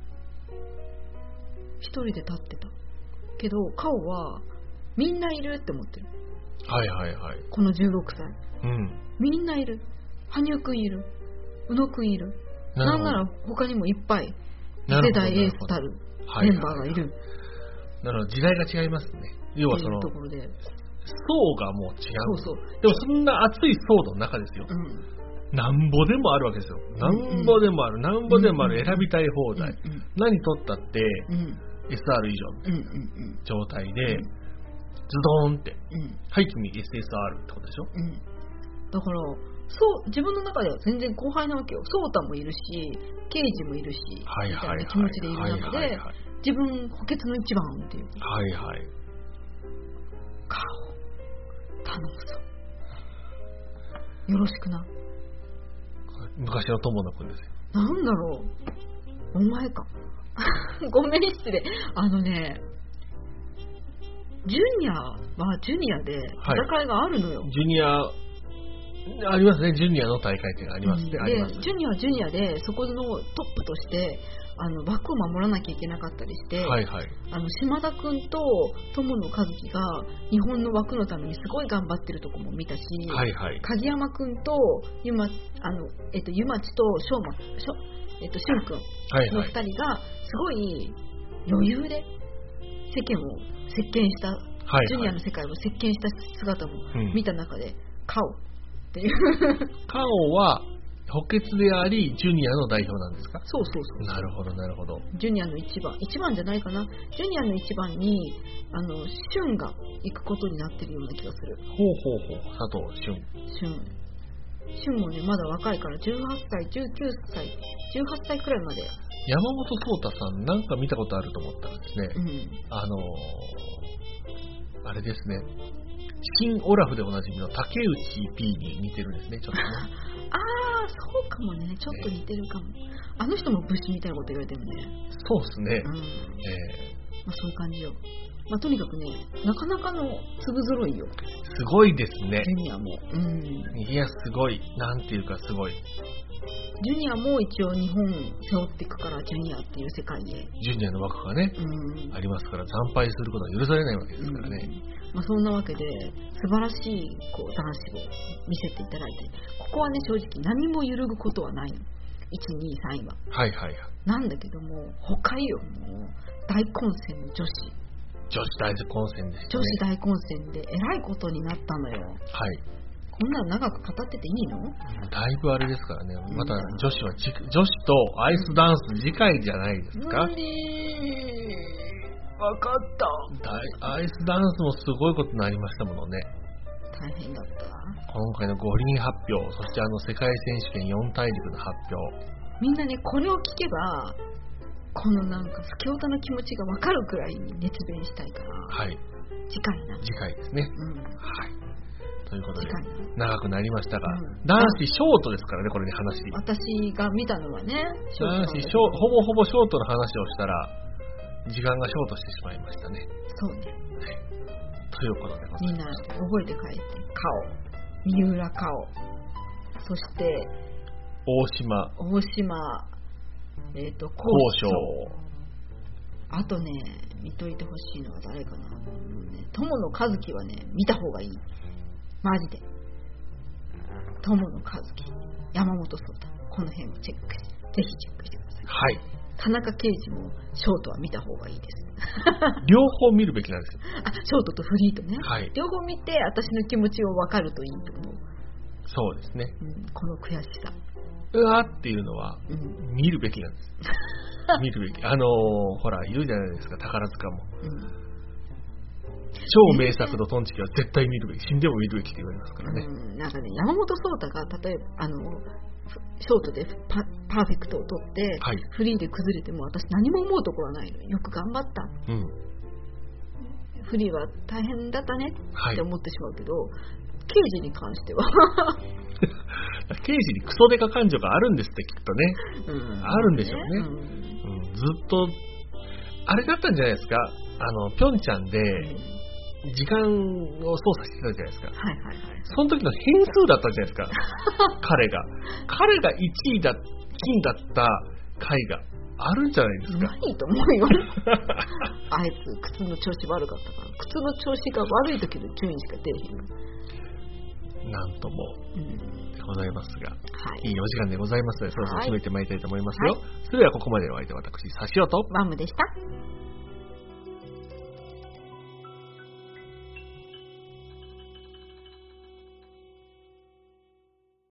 一人で立ってたけどカオはみんないるって思ってる。 はいはいはい。 このじゅうろくさい、うん、みんないる。羽生くんいる、宇野くんいる、な, なんなら他にもいっぱい次世代エースたるメンバーがいる。 なるほど、時代が違いますね。要はそのところで層がもう違う。 そうそう。 でもそんな熱い層の中ですよ、うん、なんぼでもあるわけですよ。なんぼでもある、なんぼでもある、選びたい放題、うんうん、何取ったって、うん、エスアール 以上の状態で、うん、ズドーンって、うん、はい君 エスエスアール ってことでしょ、うん、 だからそう自分の中では全然後輩なわけよ。ソータもいるしケイジもいるし、はいはいはい、みたいな気持ちでいる中で、はいはいはい、自分補欠の一番っていう、 はいはい、 顔頼むぞよろしくな。 昔の友野くんですよ。 なんだろうお前かごめん失礼。あのねジュニアはジュニアで戦いがあるのよ、 はい、ジュニアありますね。ジュニアの大会っていうのがありますね。 でありますね。 ジュニアはジュニアでそこのトップとしてあの枠を守らなきゃいけなかったりして、はいはい、あの島田くんと友野一希が日本の枠のためにすごい頑張ってるとこも見たし、はいはい、鍵山くんとゆまあの、えっと、ゆまちとしょうま、しょ、えっと、しゅんくんのふたりがすごい余裕で世間を席巻した、はいはい、ジュニアの世界を席巻した姿も見た中で、うん、顔っていうカオは補欠でありジュニアの代表なんですか？ そうそうそう。 なるほどなるほど。 ジュニアの一番一番じゃないかな。ジュニアの一番にあのシュンが行くことになってるような気がする。 ほうほうほう。佐藤シュン。 シュン。シュンもねまだ若いからじゅうはっさいじゅうきゅうさいじゅうはっさいくらいまで。 山本草太さんなんか見たことあると思ったらですね。うん、あのー、あれですね。新オラフでおなじみの竹内 P に似てるんですね、ちょっとね。 ああ、そうかもね、ちょっと似てるかも。ね、あの人も武士みたいなこと言われてるね。 そうですね。うん、えーまあ、そういう感じよ。 まあ、とにかくね、なかなかの粒揃いよ。 すごいですね。 ジュニアも。うん。 いや、すごい。なんていうかすごい。 ジュニアも一応日本背負っていくから、ジュニアっていう世界で。 ジュニアの枠がね、うん、ありますから、惨敗することは許されないわけですからね。 うん、まあ、そんなわけで、素晴らしいこう男子を見せていただいて、ここはね、正直何も揺るぐことはないの。いち、に、さんいは。 はいはいはい。 なんだけども、他よ、もう大混戦の女子。 女子大混戦ですね。 女子大混戦でえらいことになったのよ。はい。こんなの長く語ってていいの？ だいぶあれですからね。また女子はじ女子とアイスダンス次回じゃないですか。 無理。わかった。 アイスダンスもすごいことになりましたものね。 大変だった。 今回の五輪発表、そしてあの世界選手権よん大陸の発表。 みんなね、これを聞けば、このなんか不況の気持ちがわかるくらいに熱弁したいから。はい。次回な。 次回ですね。うん。はい。ということで長くなりましたが、 うん、 男子ショートですからね、これね、話。 私が見たのはね、 ショート男子ショーほぼほぼショートの話をしたら時間がショートしてしまいましたね。 そうね。はい。 ということでございます。 みんな覚えて帰って、顔、三浦佳生、そして大島、 大島、えっ、ー、と高翔。あとね、見といてほしいのは誰かな。もうね、友野一希はね、見た方がいい。マジで。友野一希、山本草太、この辺をチェックして、ぜひチェックしてください。 はい。 田中圭司もショートは見た方がいいです。 両方見るべきなんですよ。 あ、ショートとフリーとね。 はい。 両方見て、私の気持ちを分かるといいと思う。 そうですね。 うん、この悔しさ。 うわーっていうのは、うん、見るべきなんです。見るべき。あのー、ほら、いるじゃないですか、宝塚も。うん超名作のトンチキは絶対見るべき、死んでも見るべきって言われますからね。 うん、なんかね、山本草太が例えばあのショートで パ, パーフェクトを取って、はい、フリーで崩れても私何も思うところはないの。よく頑張った、うん、フリーは大変だったねって思ってしまうけど、はい、刑事に関しては刑事にクソデカ感情があるんですってきっとね、うん、あるんでしょうね、うんうん、ずっとあれだったんじゃないですか、あのピョンチャンで、うん時間を操作してたじゃないですか。はいはいはい。その時の変数だったじゃないですか。彼が。彼がいちいだ、金だった回があるんじゃないですか。 ないと思うよ。あいつ、靴の調子悪かったから。靴の調子が悪い時の順位しか出えへん。なんとも、うん、ございますが、はい、いいお時間でございますので、そろそろ締めてまいりたいと思いますよ。はい、それではここまでのお相手は私、サシオとマムでした。